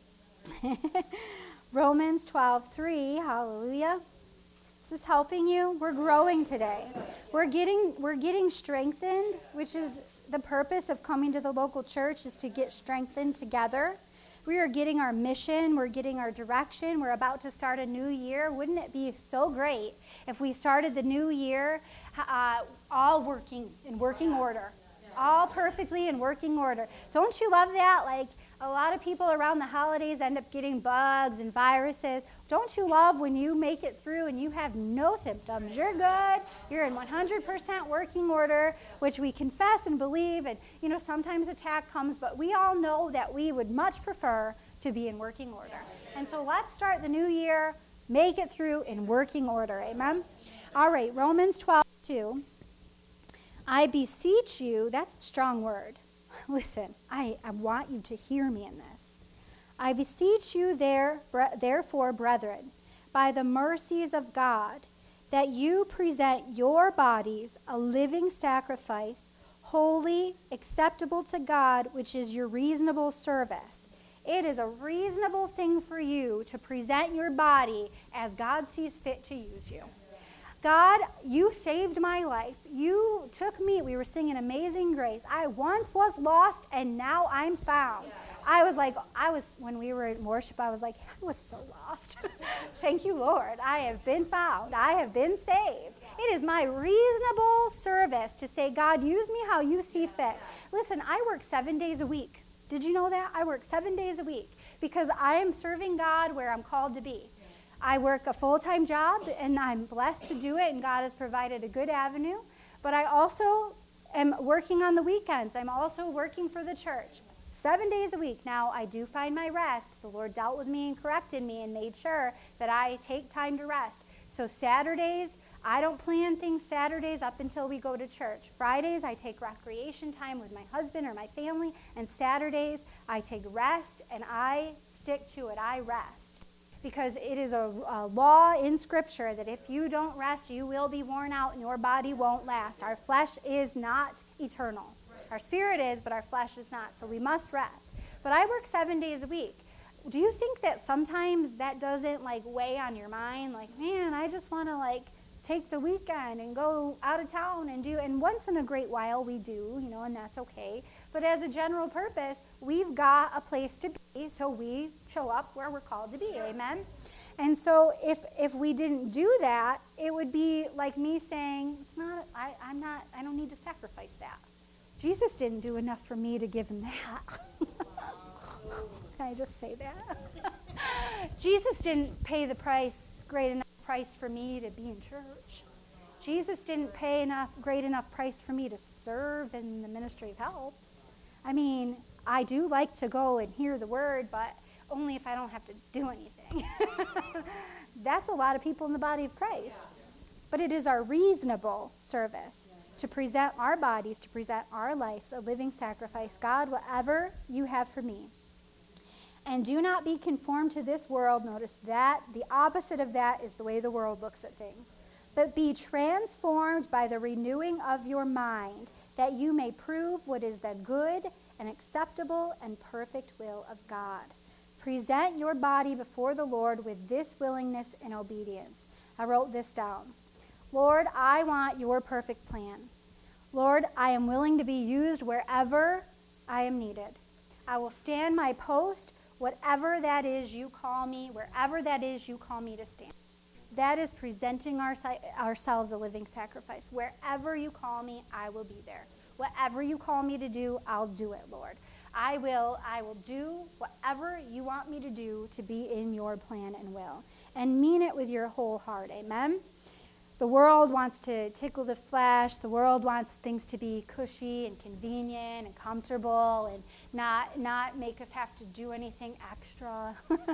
Romans twelve three, hallelujah. Is this helping you? We're growing today. We're getting we're getting strengthened, which is the purpose of coming to the local church, is to get strengthened together. We are getting our mission. We're getting our direction. We're about to start a new year. Wouldn't it be so great if we started the new year uh, all working in working order? All perfectly in working order. Don't you love that? Like, a lot of people around the holidays end up getting bugs and viruses. Don't you love when you make it through and you have no symptoms? You're good. You're in one hundred percent working order, which we confess and believe. And, you know, sometimes attack comes, but we all know that we would much prefer to be in working order. And so let's start the new year, make it through in working order. Amen? All right, Romans twelve two. I beseech you, that's a strong word. Listen, I, I want you to hear me in this. I beseech you, there, bre- therefore, brethren, by the mercies of God, that you present your bodies a living sacrifice, holy, acceptable to God, which is your reasonable service. It is a reasonable thing for you to present your body as God sees fit to use you. God, you saved my life. You took me. We were singing Amazing Grace. I once was lost, and now I'm found. I was like, I was, when we were in worship, I was like, I was so lost. Thank you, Lord. I have been found. I have been saved. It is my reasonable service to say, God, use me how you see fit. Listen, I work seven days a week. Did you know that? I work seven days a week because I am serving God where I'm called to be. I work a full-time job, and I'm blessed to do it, and God has provided a good avenue. But I also am working on the weekends. I'm also working for the church seven days a week. Now, I do find my rest. The Lord dealt with me and corrected me and made sure that I take time to rest. So Saturdays, I don't plan things Saturdays up until we go to church. Fridays, I take recreation time with my husband or my family, and Saturdays, I take rest, and I stick to it. I rest. Because it is a, a law in Scripture that if you don't rest, you will be worn out and your body won't last. Our flesh is not eternal. Our spirit is, but our flesh is not. So we must rest. But I work seven days a week. Do you think that sometimes that doesn't like weigh on your mind? Like, man, I just want to like take the weekend and go out of town and do, and once in a great while we do, you know, and that's okay. But as a general purpose, we've got a place to be, so we show up where we're called to be, amen? And so if if we didn't do that, it would be like me saying, it's not, I, I'm not, I don't need to sacrifice that. Jesus didn't do enough for me to give him that. Can I just say that? Jesus didn't pay the price, great enough price for me to be in church. Jesus didn't pay enough, great enough price for me to serve in the ministry of helps. I mean, I do like to go and hear the word, but only if I don't have to do anything. That's a lot of people in the body of Christ. But it is our reasonable service to present our bodies, to present our lives, a living sacrifice. God, whatever you have for me. And do not be conformed to this world. Notice that the opposite of that is the way the world looks at things. But be transformed by the renewing of your mind, that you may prove what is the good and acceptable and perfect will of God. Present your body before the Lord with this willingness and obedience. I wrote this down. Lord, I want your perfect plan. Lord, I am willing to be used wherever I am needed. I will stand my post, whatever that is you call me, wherever that is you call me to stand. That is presenting our, ourselves a living sacrifice. Wherever you call me, I will be there. Whatever you call me to do, I'll do it, Lord. I will, I will do whatever you want me to do to be in your plan and will. And mean it with your whole heart, amen? The world wants to tickle the flesh. The world wants things to be cushy and convenient and comfortable and not not make us have to do anything extra.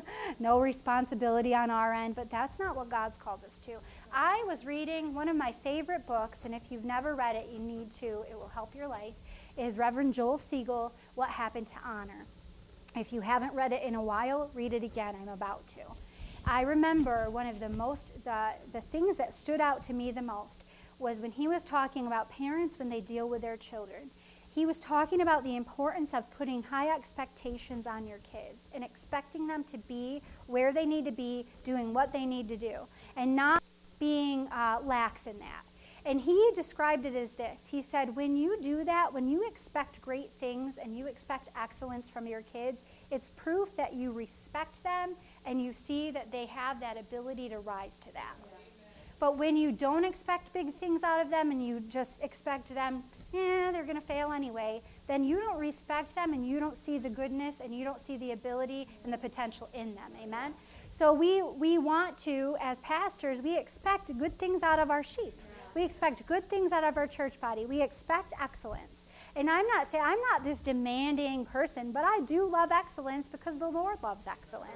No responsibility on our end, but that's not what God's called us to. I was reading one of my favorite books, and if you've never read it, you need to. It will help your life, is Reverend Joel Siegel, What Happened to Honor. If you haven't read it in a while, read it again. I'm about to. I remember one of the most, the, the things that stood out to me the most was when he was talking about parents when they deal with their children. He was talking about the importance of putting high expectations on your kids and expecting them to be where they need to be, doing what they need to do, and not being uh, lax in that. And he described it as this. He said, when you do that, when you expect great things and you expect excellence from your kids, it's proof that you respect them and you see that they have that ability to rise to that. But when you don't expect big things out of them and you just expect them, eh, they're going to fail anyway, then you don't respect them and you don't see the goodness and you don't see the ability and the potential in them. Amen? So we, we want to, as pastors, we expect good things out of our sheep. We expect good things out of our church body. We expect excellence. And I'm not saying, I'm not this demanding person, but I do love excellence because the Lord loves excellence.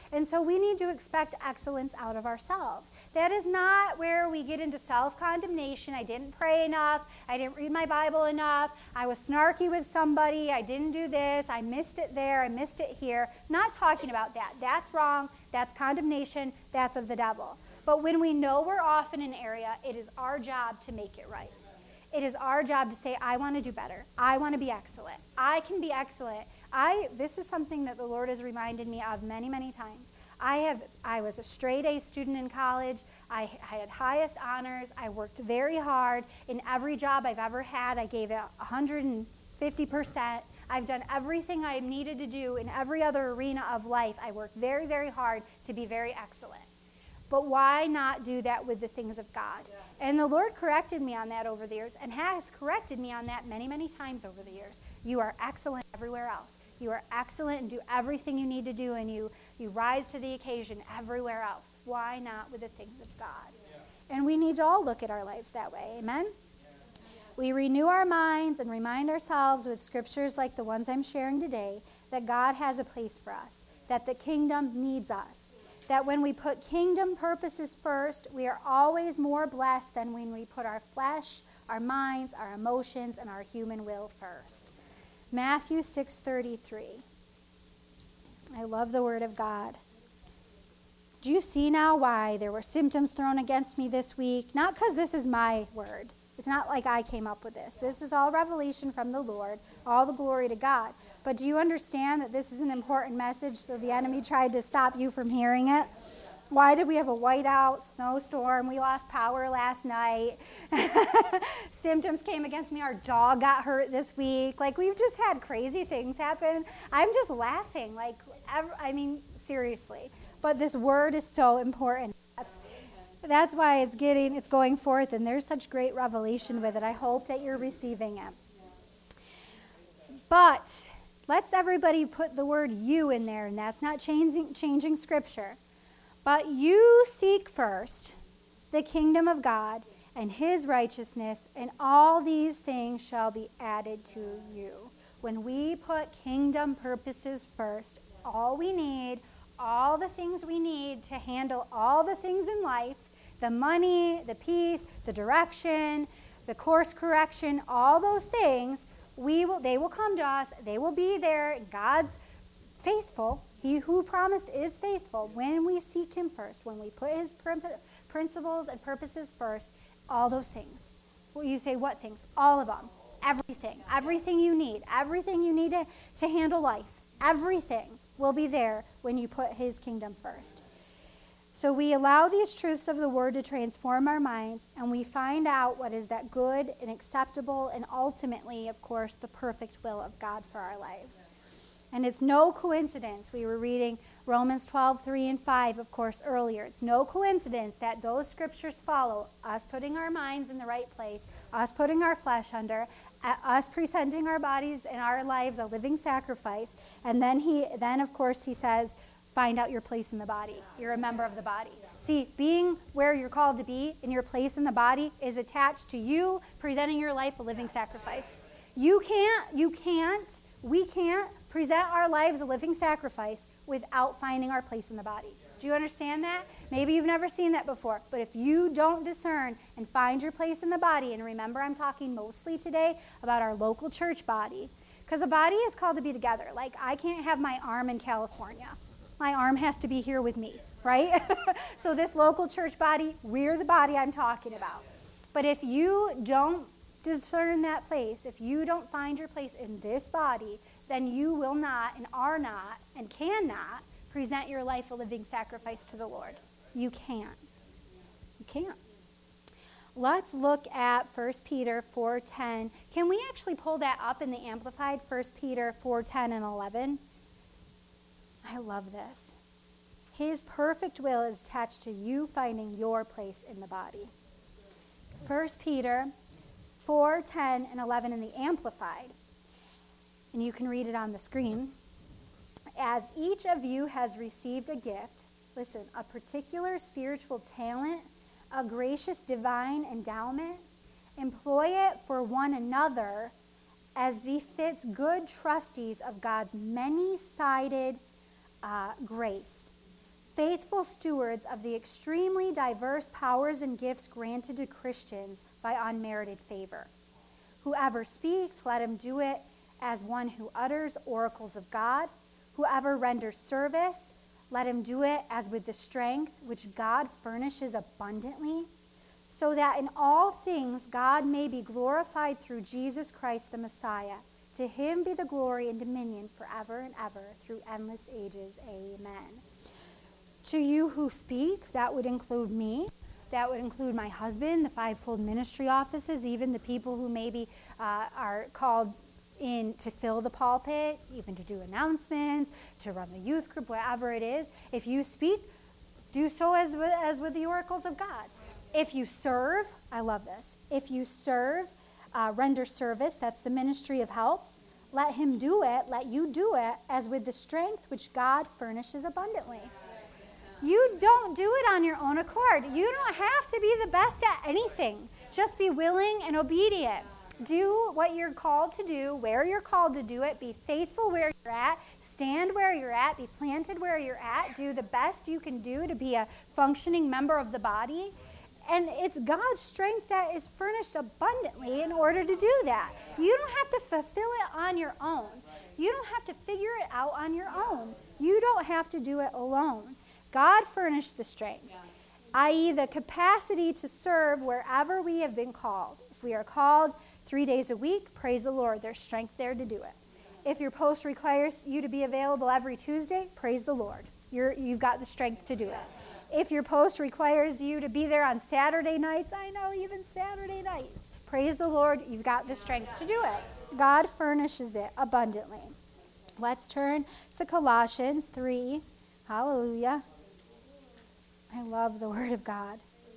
And so we need to expect excellence out of ourselves. That is not where we get into self-condemnation. I didn't pray enough. I didn't read my Bible enough. I was snarky with somebody. I didn't do this. I missed it there. I missed it here. Not talking about that. That's wrong. That's condemnation. That's of the devil. But when we know we're off in an area, it is our job to make it right. It is our job to say, I want to do better. I want to be excellent. I can be excellent. I this is something that the Lord has reminded me of many, many times. I have I was a straight A student in college. I, I had highest honors. I worked very hard. In every job I've ever had, I gave it one hundred fifty percent. I've done everything I needed to do in every other arena of life. I worked very, very hard to be very excellent. But why not do that with the things of God? Yeah. And the Lord corrected me on that over the years and has corrected me on that many, many times over the years. You are excellent everywhere else. You are excellent and do everything you need to do, and you, you rise to the occasion everywhere else. Why not with the things of God? Yeah. And we need to all look at our lives that way. Amen? Yeah. We renew our minds and remind ourselves with scriptures like the ones I'm sharing today that God has a place for us, that the kingdom needs us. That when we put kingdom purposes first, we are always more blessed than when we put our flesh, our minds, our emotions, and our human will first. Matthew six thirty-three. I love the word of God. Do you see now why there were symptoms thrown against me this week? Not because this is my word. It's not like I came up with this. This is all revelation from the Lord, all the glory to God. But do you understand that this is an important message, so the enemy tried to stop you from hearing it? Why did we have a whiteout, snowstorm? We lost power last night. Symptoms came against me. Our dog got hurt this week. Like, we've just had crazy things happen. I'm just laughing. Like, I mean, seriously. But this word is so important. That's That's why it's getting, it's going forth, and there's such great revelation with it. I hope that you're receiving it. But let's everybody put the word you in there, and that's not changing, changing scripture. But you seek first the kingdom of God and his righteousness, and all these things shall be added to you. When we put kingdom purposes first, all we need, all the things we need to handle all the things in life, the money, the peace, the direction, the course correction, all those things, we will. They will come to us. They will be there. God's faithful. He who promised is faithful when we seek him first, when we put his principles and purposes first, all those things. Well, you say, what things? All of them. Everything. Everything you need. Everything you need to, to handle life. Everything will be there when you put his kingdom first. So we allow these truths of the word to transform our minds, and we find out what is that good and acceptable and ultimately, of course, the perfect will of God for our lives. And it's no coincidence. We were reading Romans twelve, three and five, of course, earlier. It's no coincidence that those scriptures follow us putting our minds in the right place, us putting our flesh under, us presenting our bodies and our lives a living sacrifice. And then, he, then of course, he says, find out your place in the body. You're a member of the body. See, being where you're called to be in your place in the body is attached to you presenting your life a living sacrifice. You can't, you can't, we can't present our lives a living sacrifice without finding our place in the body. Do you understand that? Maybe you've never seen that before, but if you don't discern and find your place in the body, and remember I'm talking mostly today about our local church body, because a body is called to be together. Like, I can't have my arm in California. My arm has to be here with me, right? So this local church body, we're the body I'm talking about. But if you don't discern that place, if you don't find your place in this body, then you will not and are not and cannot present your life a living sacrifice to the Lord. You can't. You can't. Let's look at First Peter four ten. Can we actually pull that up in the Amplified, First Peter four ten and eleven? I love this. His perfect will is attached to you finding your place in the body. First Peter four ten and eleven in the Amplified. And you can read it on the screen. As each of you has received a gift, listen, a particular spiritual talent, a gracious divine endowment, employ it for one another as befits good trustees of God's many-sided uh, grace. faithful stewards of the extremely diverse powers and gifts granted to Christians by unmerited favor. Whoever speaks, let him do it as one who utters oracles of God. Whoever renders service, let him do it as with the strength which God furnishes abundantly, so that in all things God may be glorified through Jesus Christ the Messiah. To him be the glory and dominion forever and ever, through endless ages. Amen. To you who speak, that would include me. That would include my husband, the fivefold ministry offices, even the people who maybe uh, are called in to fill the pulpit, even to do announcements, to run the youth group, whatever it is. If you speak, do so as, as with the oracles of God. If you serve, I love this. If you serve, uh, render service, that's the ministry of helps, let him do it, let you do it as with the strength which God furnishes abundantly. You don't do it on your own accord. You don't have to be the best at anything. Just be willing and obedient. Do what you're called to do, where you're called to do it. Be faithful where you're at. Stand where you're at. Be planted where you're at. Do the best you can do to be a functioning member of the body. And it's God's strength that is furnished abundantly in order to do that. You don't have to fulfill it on your own. You don't have to figure it out on your own. You don't have to do it alone. God furnished the strength, that is the capacity to serve wherever we have been called. If we are called three days a week, praise the Lord, there's strength there to do it. If your post requires you to be available every Tuesday, praise the Lord. You're, you've got the strength to do it. If your post requires you to be there on Saturday nights, I know even Saturday nights, praise the Lord, you've got the strength to do it. God furnishes it abundantly. Let's turn to Colossians three. Hallelujah. I love the Word of God.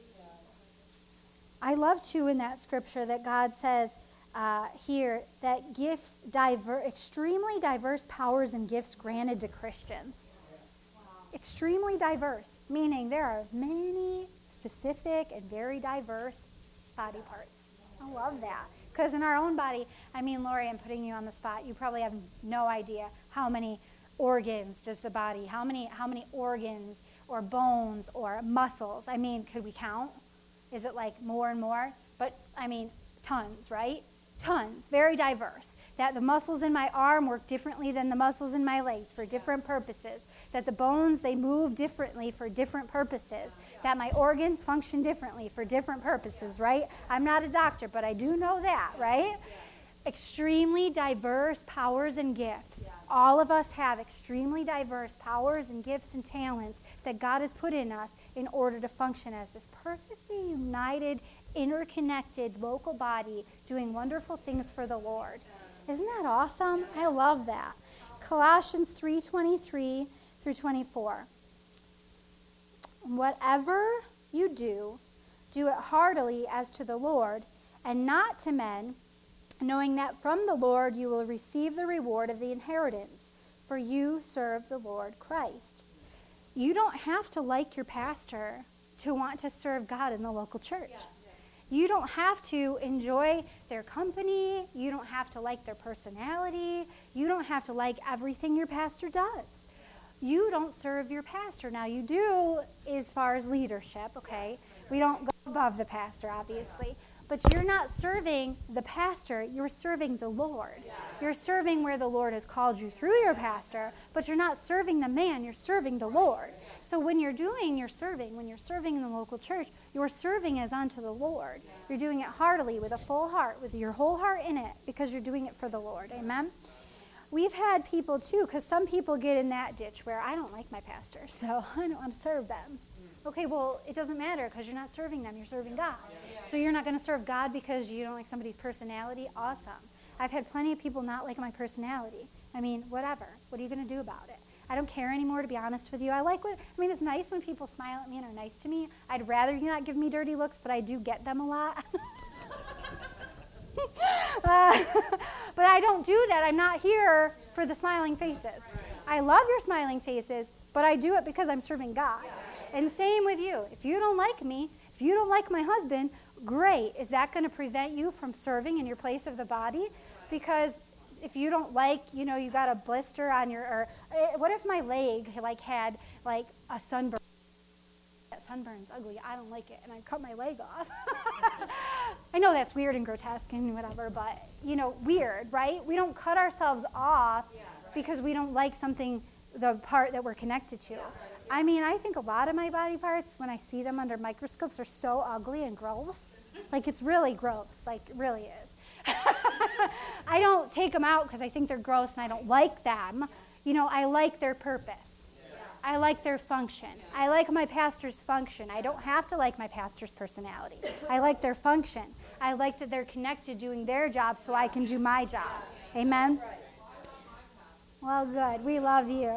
I love, too, in that scripture that God says uh, here that gifts, diver, extremely diverse powers and gifts granted to Christians. Extremely diverse, meaning there are many specific and very diverse body parts. I love that. Because in our own body, I mean, Lori, I'm putting you on the spot. You probably have no idea how many organs does the body, how many, how many organs or bones or muscles. I mean, could we count? Is it like more and more? But, I mean, tons, right? Tons. Very diverse. That the muscles in my arm work differently than the muscles in my legs for different purposes. That the bones, they move differently for different purposes. That my organs function differently for different purposes, right? I'm not a doctor, but I do know that, right? Extremely diverse powers and gifts. All of us have extremely diverse powers and gifts and talents that God has put in us in order to function as this perfectly united, interconnected local body doing wonderful things for the Lord. Isn't that awesome? I love that. Colossians three twenty-three through twenty-four. Whatever you do, do it heartily as to the Lord and not to men, knowing that from the Lord you will receive the reward of the inheritance, for you serve the Lord Christ. You don't have to like your pastor to want to serve God in the local church. Yeah, yeah. You don't have to enjoy their company. You don't have to like their personality. You don't have to like everything your pastor does. You don't serve your pastor. Now, you do as far as leadership, okay? We don't go above the pastor, obviously. But you're not serving the pastor, you're serving the Lord. You're serving where the Lord has called you through your pastor, but you're not serving the man, you're serving the Lord. So when you're doing your serving, when you're serving in the local church, you're serving as unto the Lord. You're doing it heartily, with a full heart, with your whole heart in it, because you're doing it for the Lord. Amen? We've had people, too, because some people get in that ditch where I don't like my pastor, so I don't want to serve them. Okay, well, it doesn't matter because you're not serving them. You're serving God. So you're not going to serve God because you don't like somebody's personality? Awesome. I've had plenty of people not like my personality. I mean, whatever. What are you going to do about it? I don't care anymore, to be honest with you. I like what, I mean, it's nice when people smile at me and are nice to me. I'd rather you not give me dirty looks, but I do get them a lot. uh, but I don't do that. I'm not here for the smiling faces. I love your smiling faces, but I do it because I'm serving God. And same with you. If you don't like me, if you don't like my husband, great. Is that going to prevent you from serving in your place of the body? Because if you don't like, you know, you got a blister on your, or eh, what if my leg like had like a sunburn? That sunburn's ugly. I don't like it, and I cut my leg off. I know that's weird and grotesque and whatever, but you know, weird, right? We don't cut ourselves off because we don't like something, the part that we're connected to. I mean, I think a lot of my body parts, when I see them under microscopes, are so ugly and gross. Like, it's really gross. Like, it really is. I don't take them out because I think they're gross and I don't like them. You know, I like their purpose. I like their function. I like my pastor's function. I don't have to like my pastor's personality. I like their function. I like that they're connected doing their job so I can do my job. Amen? Well, good. We love you.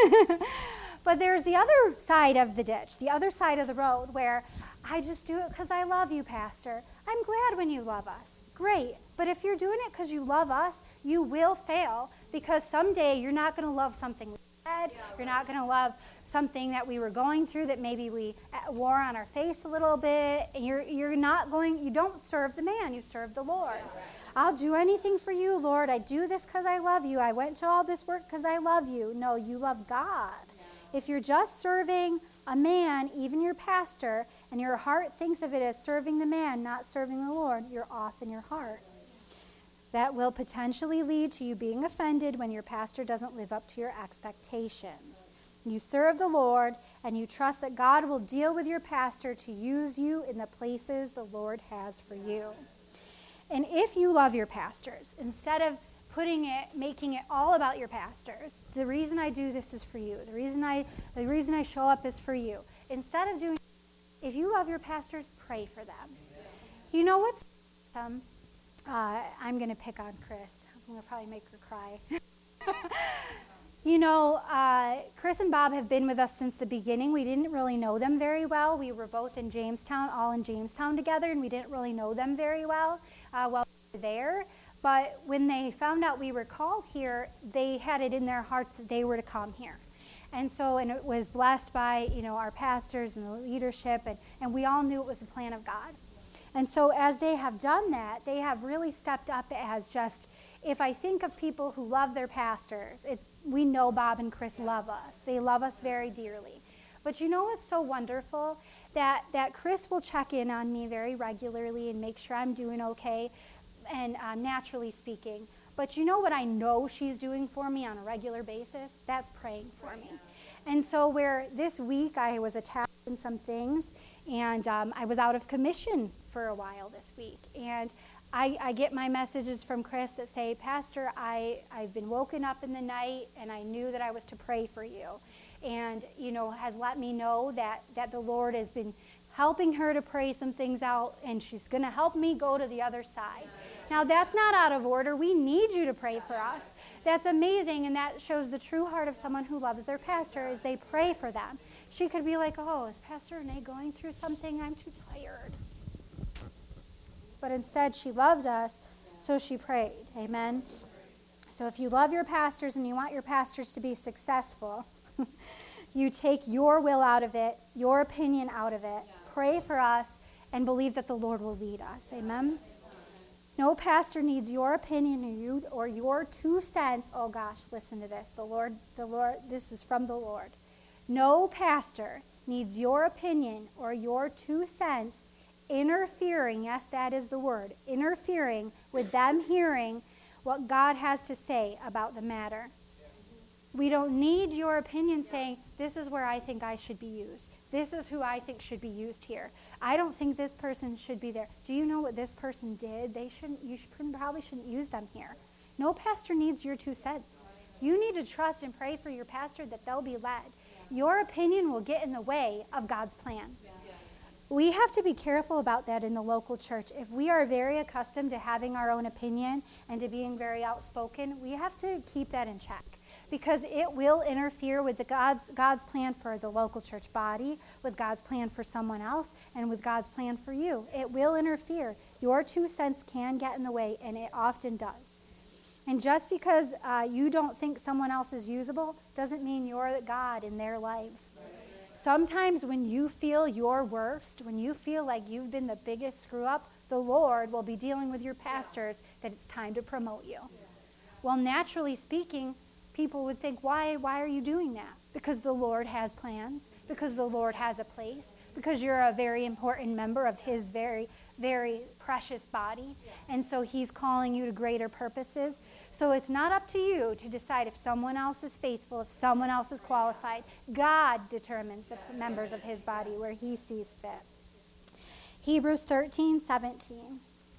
But there's the other side of the ditch, the other side of the road where I just do it because I love you, Pastor. I'm glad when you love us. Great. But if you're doing it because you love us, you will fail because someday you're not going to love something we said. You're not going to love something that we were going through that maybe we wore on our face a little bit. And you're, you're not going, you don't serve the man, you serve the Lord. I'll do anything for you, Lord. I do this because I love you. I went to all this work because I love you. No, you love God. If you're just serving a man, even your pastor, and your heart thinks of it as serving the man, not serving the Lord, you're off in your heart. That will potentially lead to you being offended when your pastor doesn't live up to your expectations. You serve the Lord, and you trust that God will deal with your pastor to use you in the places the Lord has for you. And if you love your pastors, instead of putting it, making it all about your pastors. The reason I do this is for you. The reason I, the reason I show up is for you. Instead of doing, if you love your pastors, pray for them. You know what's awesome? Uh, I'm going to pick on Chris. I'm going to probably make her cry. You know, uh, Chris and Bob have been with us since the beginning. We didn't really know them very well. We were both in Jamestown, all in Jamestown together, and we didn't really know them very well uh, while we were there. But when they found out we were called here, they had it in their hearts that they were to come here. And so, and it was blessed by, you know, our pastors and the leadership, and, and we all knew it was the plan of God. And so as they have done that, they have really stepped up as just, if I think of people who love their pastors, it's we know Bob and Chris love us. They love us very dearly. But you know what's so wonderful? That, that Chris will check in on me very regularly and make sure I'm doing okay. And uh, naturally speaking. But you know what I know she's doing for me on a regular basis? That's praying for me. And so where this week I was attacked in some things, and um, I was out of commission for a while this week. And I, I get my messages from Chris that say, Pastor, I, I've been woken up in the night, and I knew that I was to pray for you. And, you know, has let me know that, that the Lord has been helping her to pray some things out, and she's going to help me go to the other side. Now, that's not out of order. We need you to pray for us. That's amazing, and that shows the true heart of someone who loves their pastor is they pray for them. She could be like, oh, is Pastor Renee going through something? I'm too tired. But instead, she loved us, so she prayed. Amen? So if you love your pastors and you want your pastors to be successful, you take your will out of it, your opinion out of it, pray for us, and believe that the Lord will lead us. Amen? No pastor needs your opinion or you or your two cents. Oh gosh, listen to this. The Lord, the Lord, this is from the Lord. No pastor needs your opinion or your two cents interfering, yes, that is the word, interfering with them hearing what God has to say about the matter. We don't need your opinion saying, this is where I think I should be used. This is who I think should be used here. I don't think this person should be there. Do you know what this person did? They shouldn't. You should, probably shouldn't use them here. No pastor needs your two cents. You need to trust and pray for your pastor that they'll be led. Your opinion will get in the way of God's plan. We have to be careful about that in the local church. If we are very accustomed to having our own opinion and to being very outspoken, we have to keep that in check. Because it will interfere with the God's, God's plan for the local church body, with God's plan for someone else, and with God's plan for you. It will interfere. Your two cents can get in the way, and it often does. And just because uh, you don't think someone else is usable doesn't mean you're God in their lives. Sometimes when you feel your worst, when you feel like you've been the biggest screw up, the Lord will be dealing with your pastors that it's time to promote you. Well, naturally speaking, people would think, why, why are you doing that? Because the Lord has plans, because the Lord has a place, because you're a very important member of his very, very precious body. And so he's calling you to greater purposes. So it's not up to you to decide if someone else is faithful, if someone else is qualified. God determines the members of his body where he sees fit. Hebrews thirteen seventeen.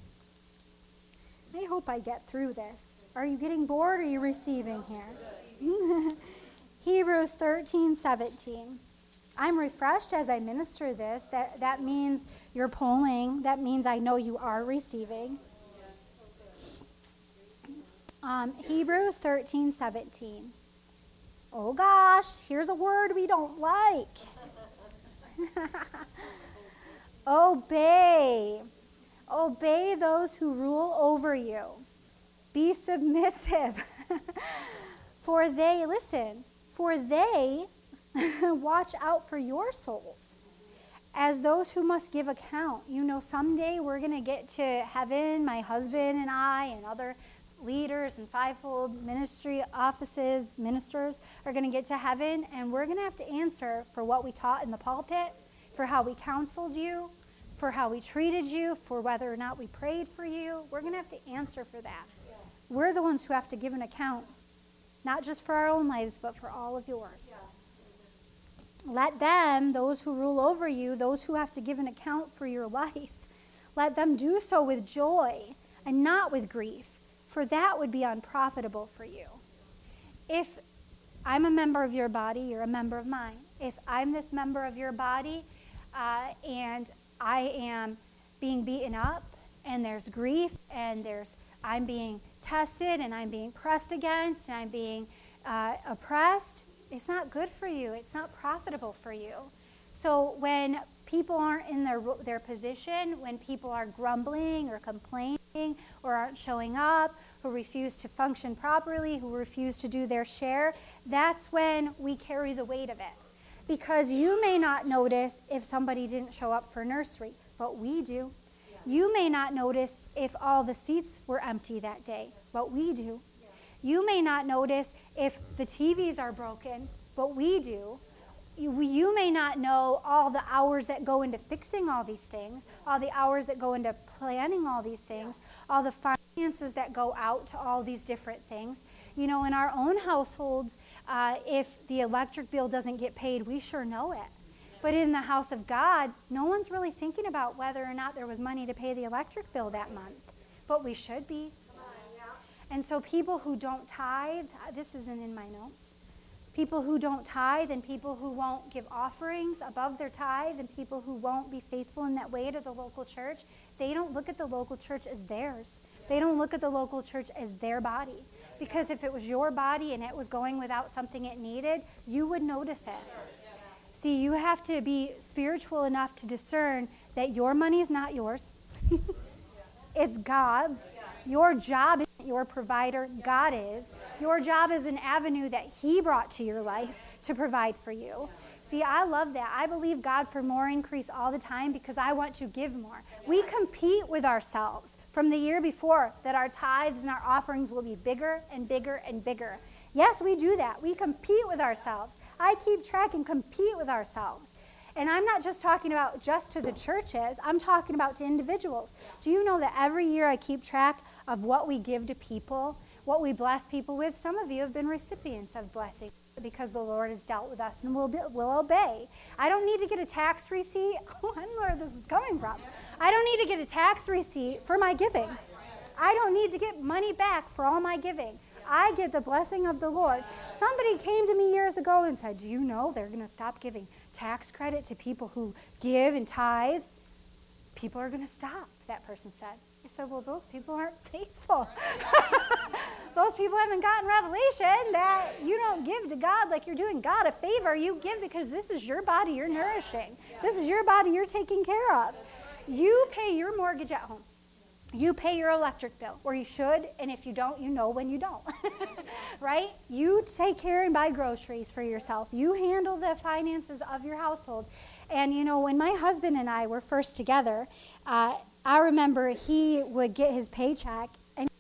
I hope I get through this. Are you getting bored or are you receiving here? Hebrews thirteen seventeen. I'm refreshed as I minister this. That, that means you're pulling. That means I know you are receiving. Um, Hebrews thirteen seventeen. Oh gosh, here's a word we don't like. Obey. Obey those who rule over you. Be submissive. For they, listen, for they watch out for your souls as those who must give account. You know, someday we're going to get to heaven, my husband and I and other leaders and fivefold ministry offices, ministers are going to get to heaven, and we're going to have to answer for what we taught in the pulpit, for how we counseled you, for how we treated you, for whether or not we prayed for you. We're going to have to answer for that. We're the ones who have to give an account, not just for our own lives, but for all of yours. Let them, those who rule over you, those who have to give an account for your life, let them do so with joy and not with grief, for that would be unprofitable for you. If I'm a member of your body, you're a member of mine. If I'm this member of your body uh, and I am being beaten up and there's grief and there's I'm being tested and I'm being pressed against and I'm being uh, oppressed, it's not good for you. It's not profitable for you. So when people aren't in their their position, when people are grumbling or complaining or aren't showing up, who refuse to function properly, who refuse to do their share, that's when we carry the weight of it. Because you may not notice if somebody didn't show up for nursery, but we do. You may not notice if all the seats were empty that day, but we do. You may not notice if the T Vs are broken, but we do. You, you may not know all the hours that go into fixing all these things, all the hours that go into planning all these things, all the finances that go out to all these different things. You know, in our own households, uh, if the electric bill doesn't get paid, we sure know it. But in the house of God, no one's really thinking about whether or not there was money to pay the electric bill that month. But we should be. And so people who don't tithe, this isn't in my notes, people who don't tithe and people who won't give offerings above their tithe and people who won't be faithful in that way to the local church, they don't look at the local church as theirs. They don't look at the local church as their body. Because if it was your body and it was going without something it needed, you would notice it. See, you have to be spiritual enough to discern that your money is not yours. It's God's. Your job isn't your provider. God is. Your job is an avenue that he brought to your life to provide for you. See, I love that. I believe God for more increase all the time because I want to give more. We compete with ourselves from the year before that our tithes and our offerings will be bigger and bigger and bigger. Yes, we do that. We compete with ourselves. I keep track and compete with ourselves. And I'm not just talking about just to the churches. I'm talking about to individuals. Do you know that every year I keep track of what we give to people, what we bless people with? Some of you have been recipients of blessing because the Lord has dealt with us and will will obey. I don't need to get a tax receipt. Oh, I don't know where this is coming from. I don't need to get a tax receipt for my giving. I don't need to get money back for all my giving. I get the blessing of the Lord. Somebody came to me years ago and said, do you know they're going to stop giving tax credit to people who give and tithe? People are going to stop, that person said. I said, well, those people aren't faithful. Those people haven't gotten revelation that you don't give to God like you're doing God a favor. You give because this is your body you're nourishing. This is your body you're taking care of. You pay your mortgage at home. You pay your electric bill, or you should, and if you don't, you know when you don't, right? You take care and buy groceries for yourself. You handle the finances of your household. And, you know, when my husband and I were first together, uh, I remember he would get his paycheck, and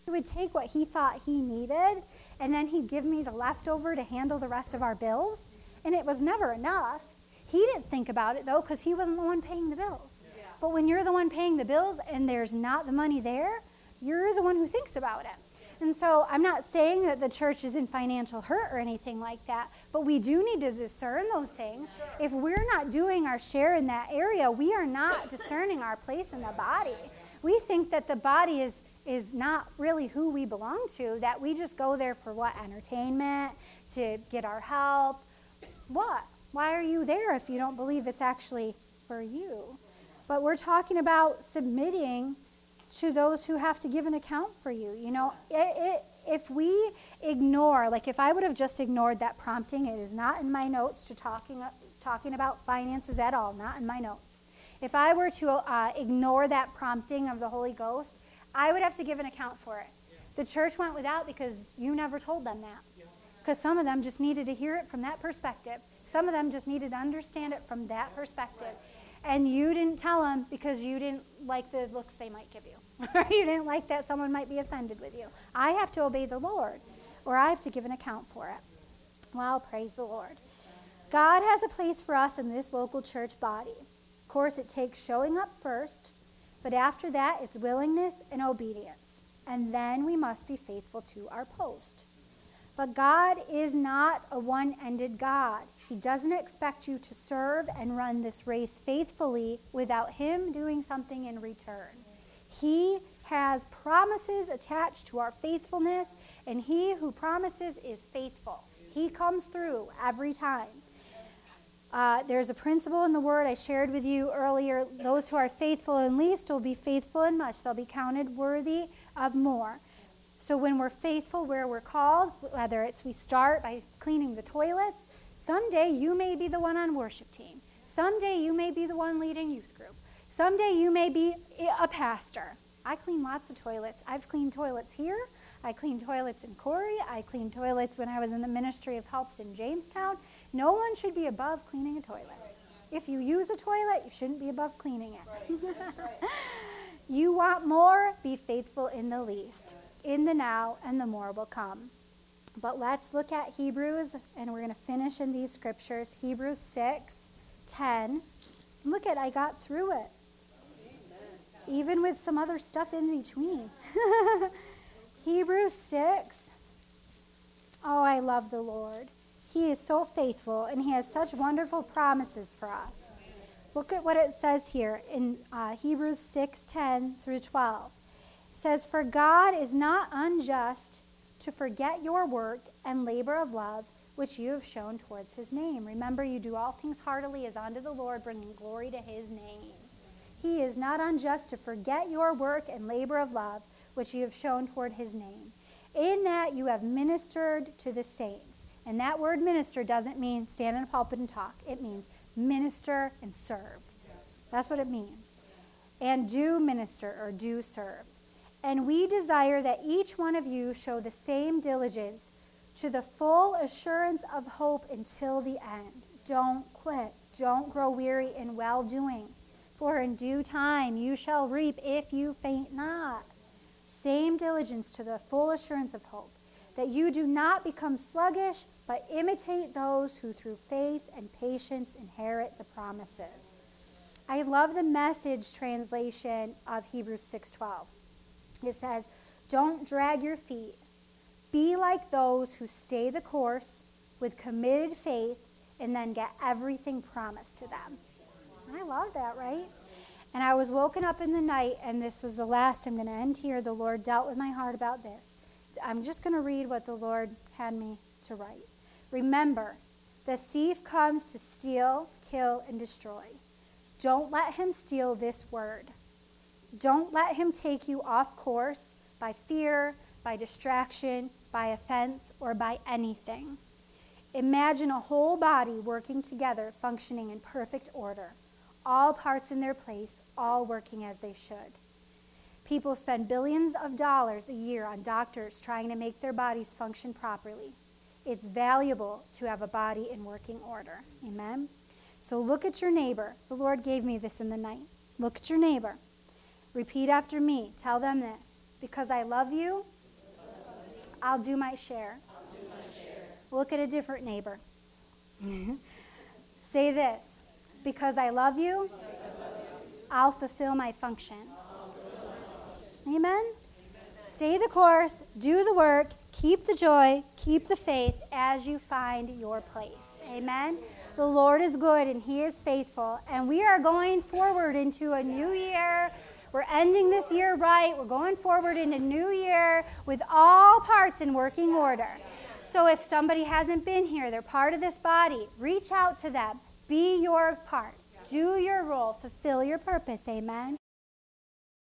He would take what he thought he needed, and then he'd give me the leftover to handle the rest of our bills. And it was never enough. He didn't think about it, though, because he wasn't the one paying the bills. Yeah. But when you're the one paying the bills and there's not the money there, you're the one who thinks about it. And so I'm not saying that the church is in financial hurt or anything like that, but we do need to discern those things. If we're not doing our share in that area, we are not discerning our place in the body. We think that the body is, is not really who we belong to, that we just go there for what? Entertainment, to get our help. What? Why are you there if you don't believe it's actually for you? But we're talking about submitting to those who have to give an account for you. You know, it, it, if we ignore, like if I would have just ignored that prompting, it is not in my notes to talking talking about finances at all, not in my notes. If I were to uh, ignore that prompting of the Holy Ghost, I would have to give an account for it. Yeah. The church went without because you never told them that. Because some of them just needed to hear it from that perspective. Some of them just needed to understand it from that perspective. And you didn't tell them because you didn't like the looks they might give you. You didn't like that someone might be offended with you. I have to obey the Lord, or I have to give an account for it. Well, praise the Lord. God has a place for us in this local church body. Of course, it takes showing up first, but after that, it's willingness and obedience. And then we must be faithful to our post. But God is not a one-ended God. He doesn't expect you to serve and run this race faithfully without him doing something in return. He has promises attached to our faithfulness, and he who promises is faithful. He comes through every time. Uh, there's a principle in the word I shared with you earlier. Those who are faithful in least will be faithful in much. They'll be counted worthy of more. So when we're faithful where we're called, whether it's we start by cleaning the toilets, someday you may be the one on worship team. Someday you may be the one leading youth group. Someday you may be a pastor. I clean lots of toilets. I've cleaned toilets here. I cleaned toilets in Corey. I cleaned toilets when I was in the Ministry of Helps in Jamestown. No one should be above cleaning a toilet. If you use a toilet, you shouldn't be above cleaning it. You want more? Be faithful in the least. In the now, and the more will come. But let's look at Hebrews, and we're going to finish in these scriptures. Hebrews six ten. Look at, I got through it. Even with some other stuff in between. Hebrews six. Oh, I love the Lord. He is so faithful, and he has such wonderful promises for us. Look at what it says here in uh, Hebrews six ten through twelve. It says, "For God is not unjust to forget your work and labor of love, which you have shown towards his name." Remember, you do all things heartily as unto the Lord, bringing glory to his name. He is not unjust to forget your work and labor of love, which you have shown toward his name. In that you have ministered to the saints. And that word minister doesn't mean stand in a pulpit and talk. It means minister and serve. That's what it means. And do minister or do serve. And we desire that each one of you show the same diligence to the full assurance of hope until the end. Don't quit. Don't grow weary in well-doing. For in due time you shall reap if you faint not. Same diligence to the full assurance of hope, that you do not become sluggish, but imitate those who through faith and patience inherit the promises. I love the Message translation of Hebrews six twelve. It says, "Don't drag your feet. Be like those who stay the course with committed faith and then get everything promised to them." I love that, right? And I was woken up in the night, and this was the last. I'm going to end here. The Lord dealt with my heart about this. I'm just going to read what the Lord had me to write. "Remember, the thief comes to steal, kill, and destroy. Don't let him steal this word. Don't let him take you off course by fear, by distraction, by offense, or by anything. Imagine a whole body working together, functioning in perfect order. All parts in their place, all working as they should. People spend billions of dollars a year on doctors trying to make their bodies function properly. It's valuable to have a body in working order." Amen? So look at your neighbor. The Lord gave me this in the night. Look at your neighbor. Repeat after me. Tell them this. "Because I love you, I'll do my share. Look at a different neighbor. Say this, because I love you, I'll fulfill my function. Amen? Stay the course, do the work, keep the joy, keep the faith as you find your place. Amen? The Lord is good and He is faithful, and we are going forward into a new year. We're ending this year right. We're going forward in a new year with all parts in working order. So if somebody hasn't been here, they're part of this body, reach out to them. Be your part. Do your role. Fulfill your purpose. Amen.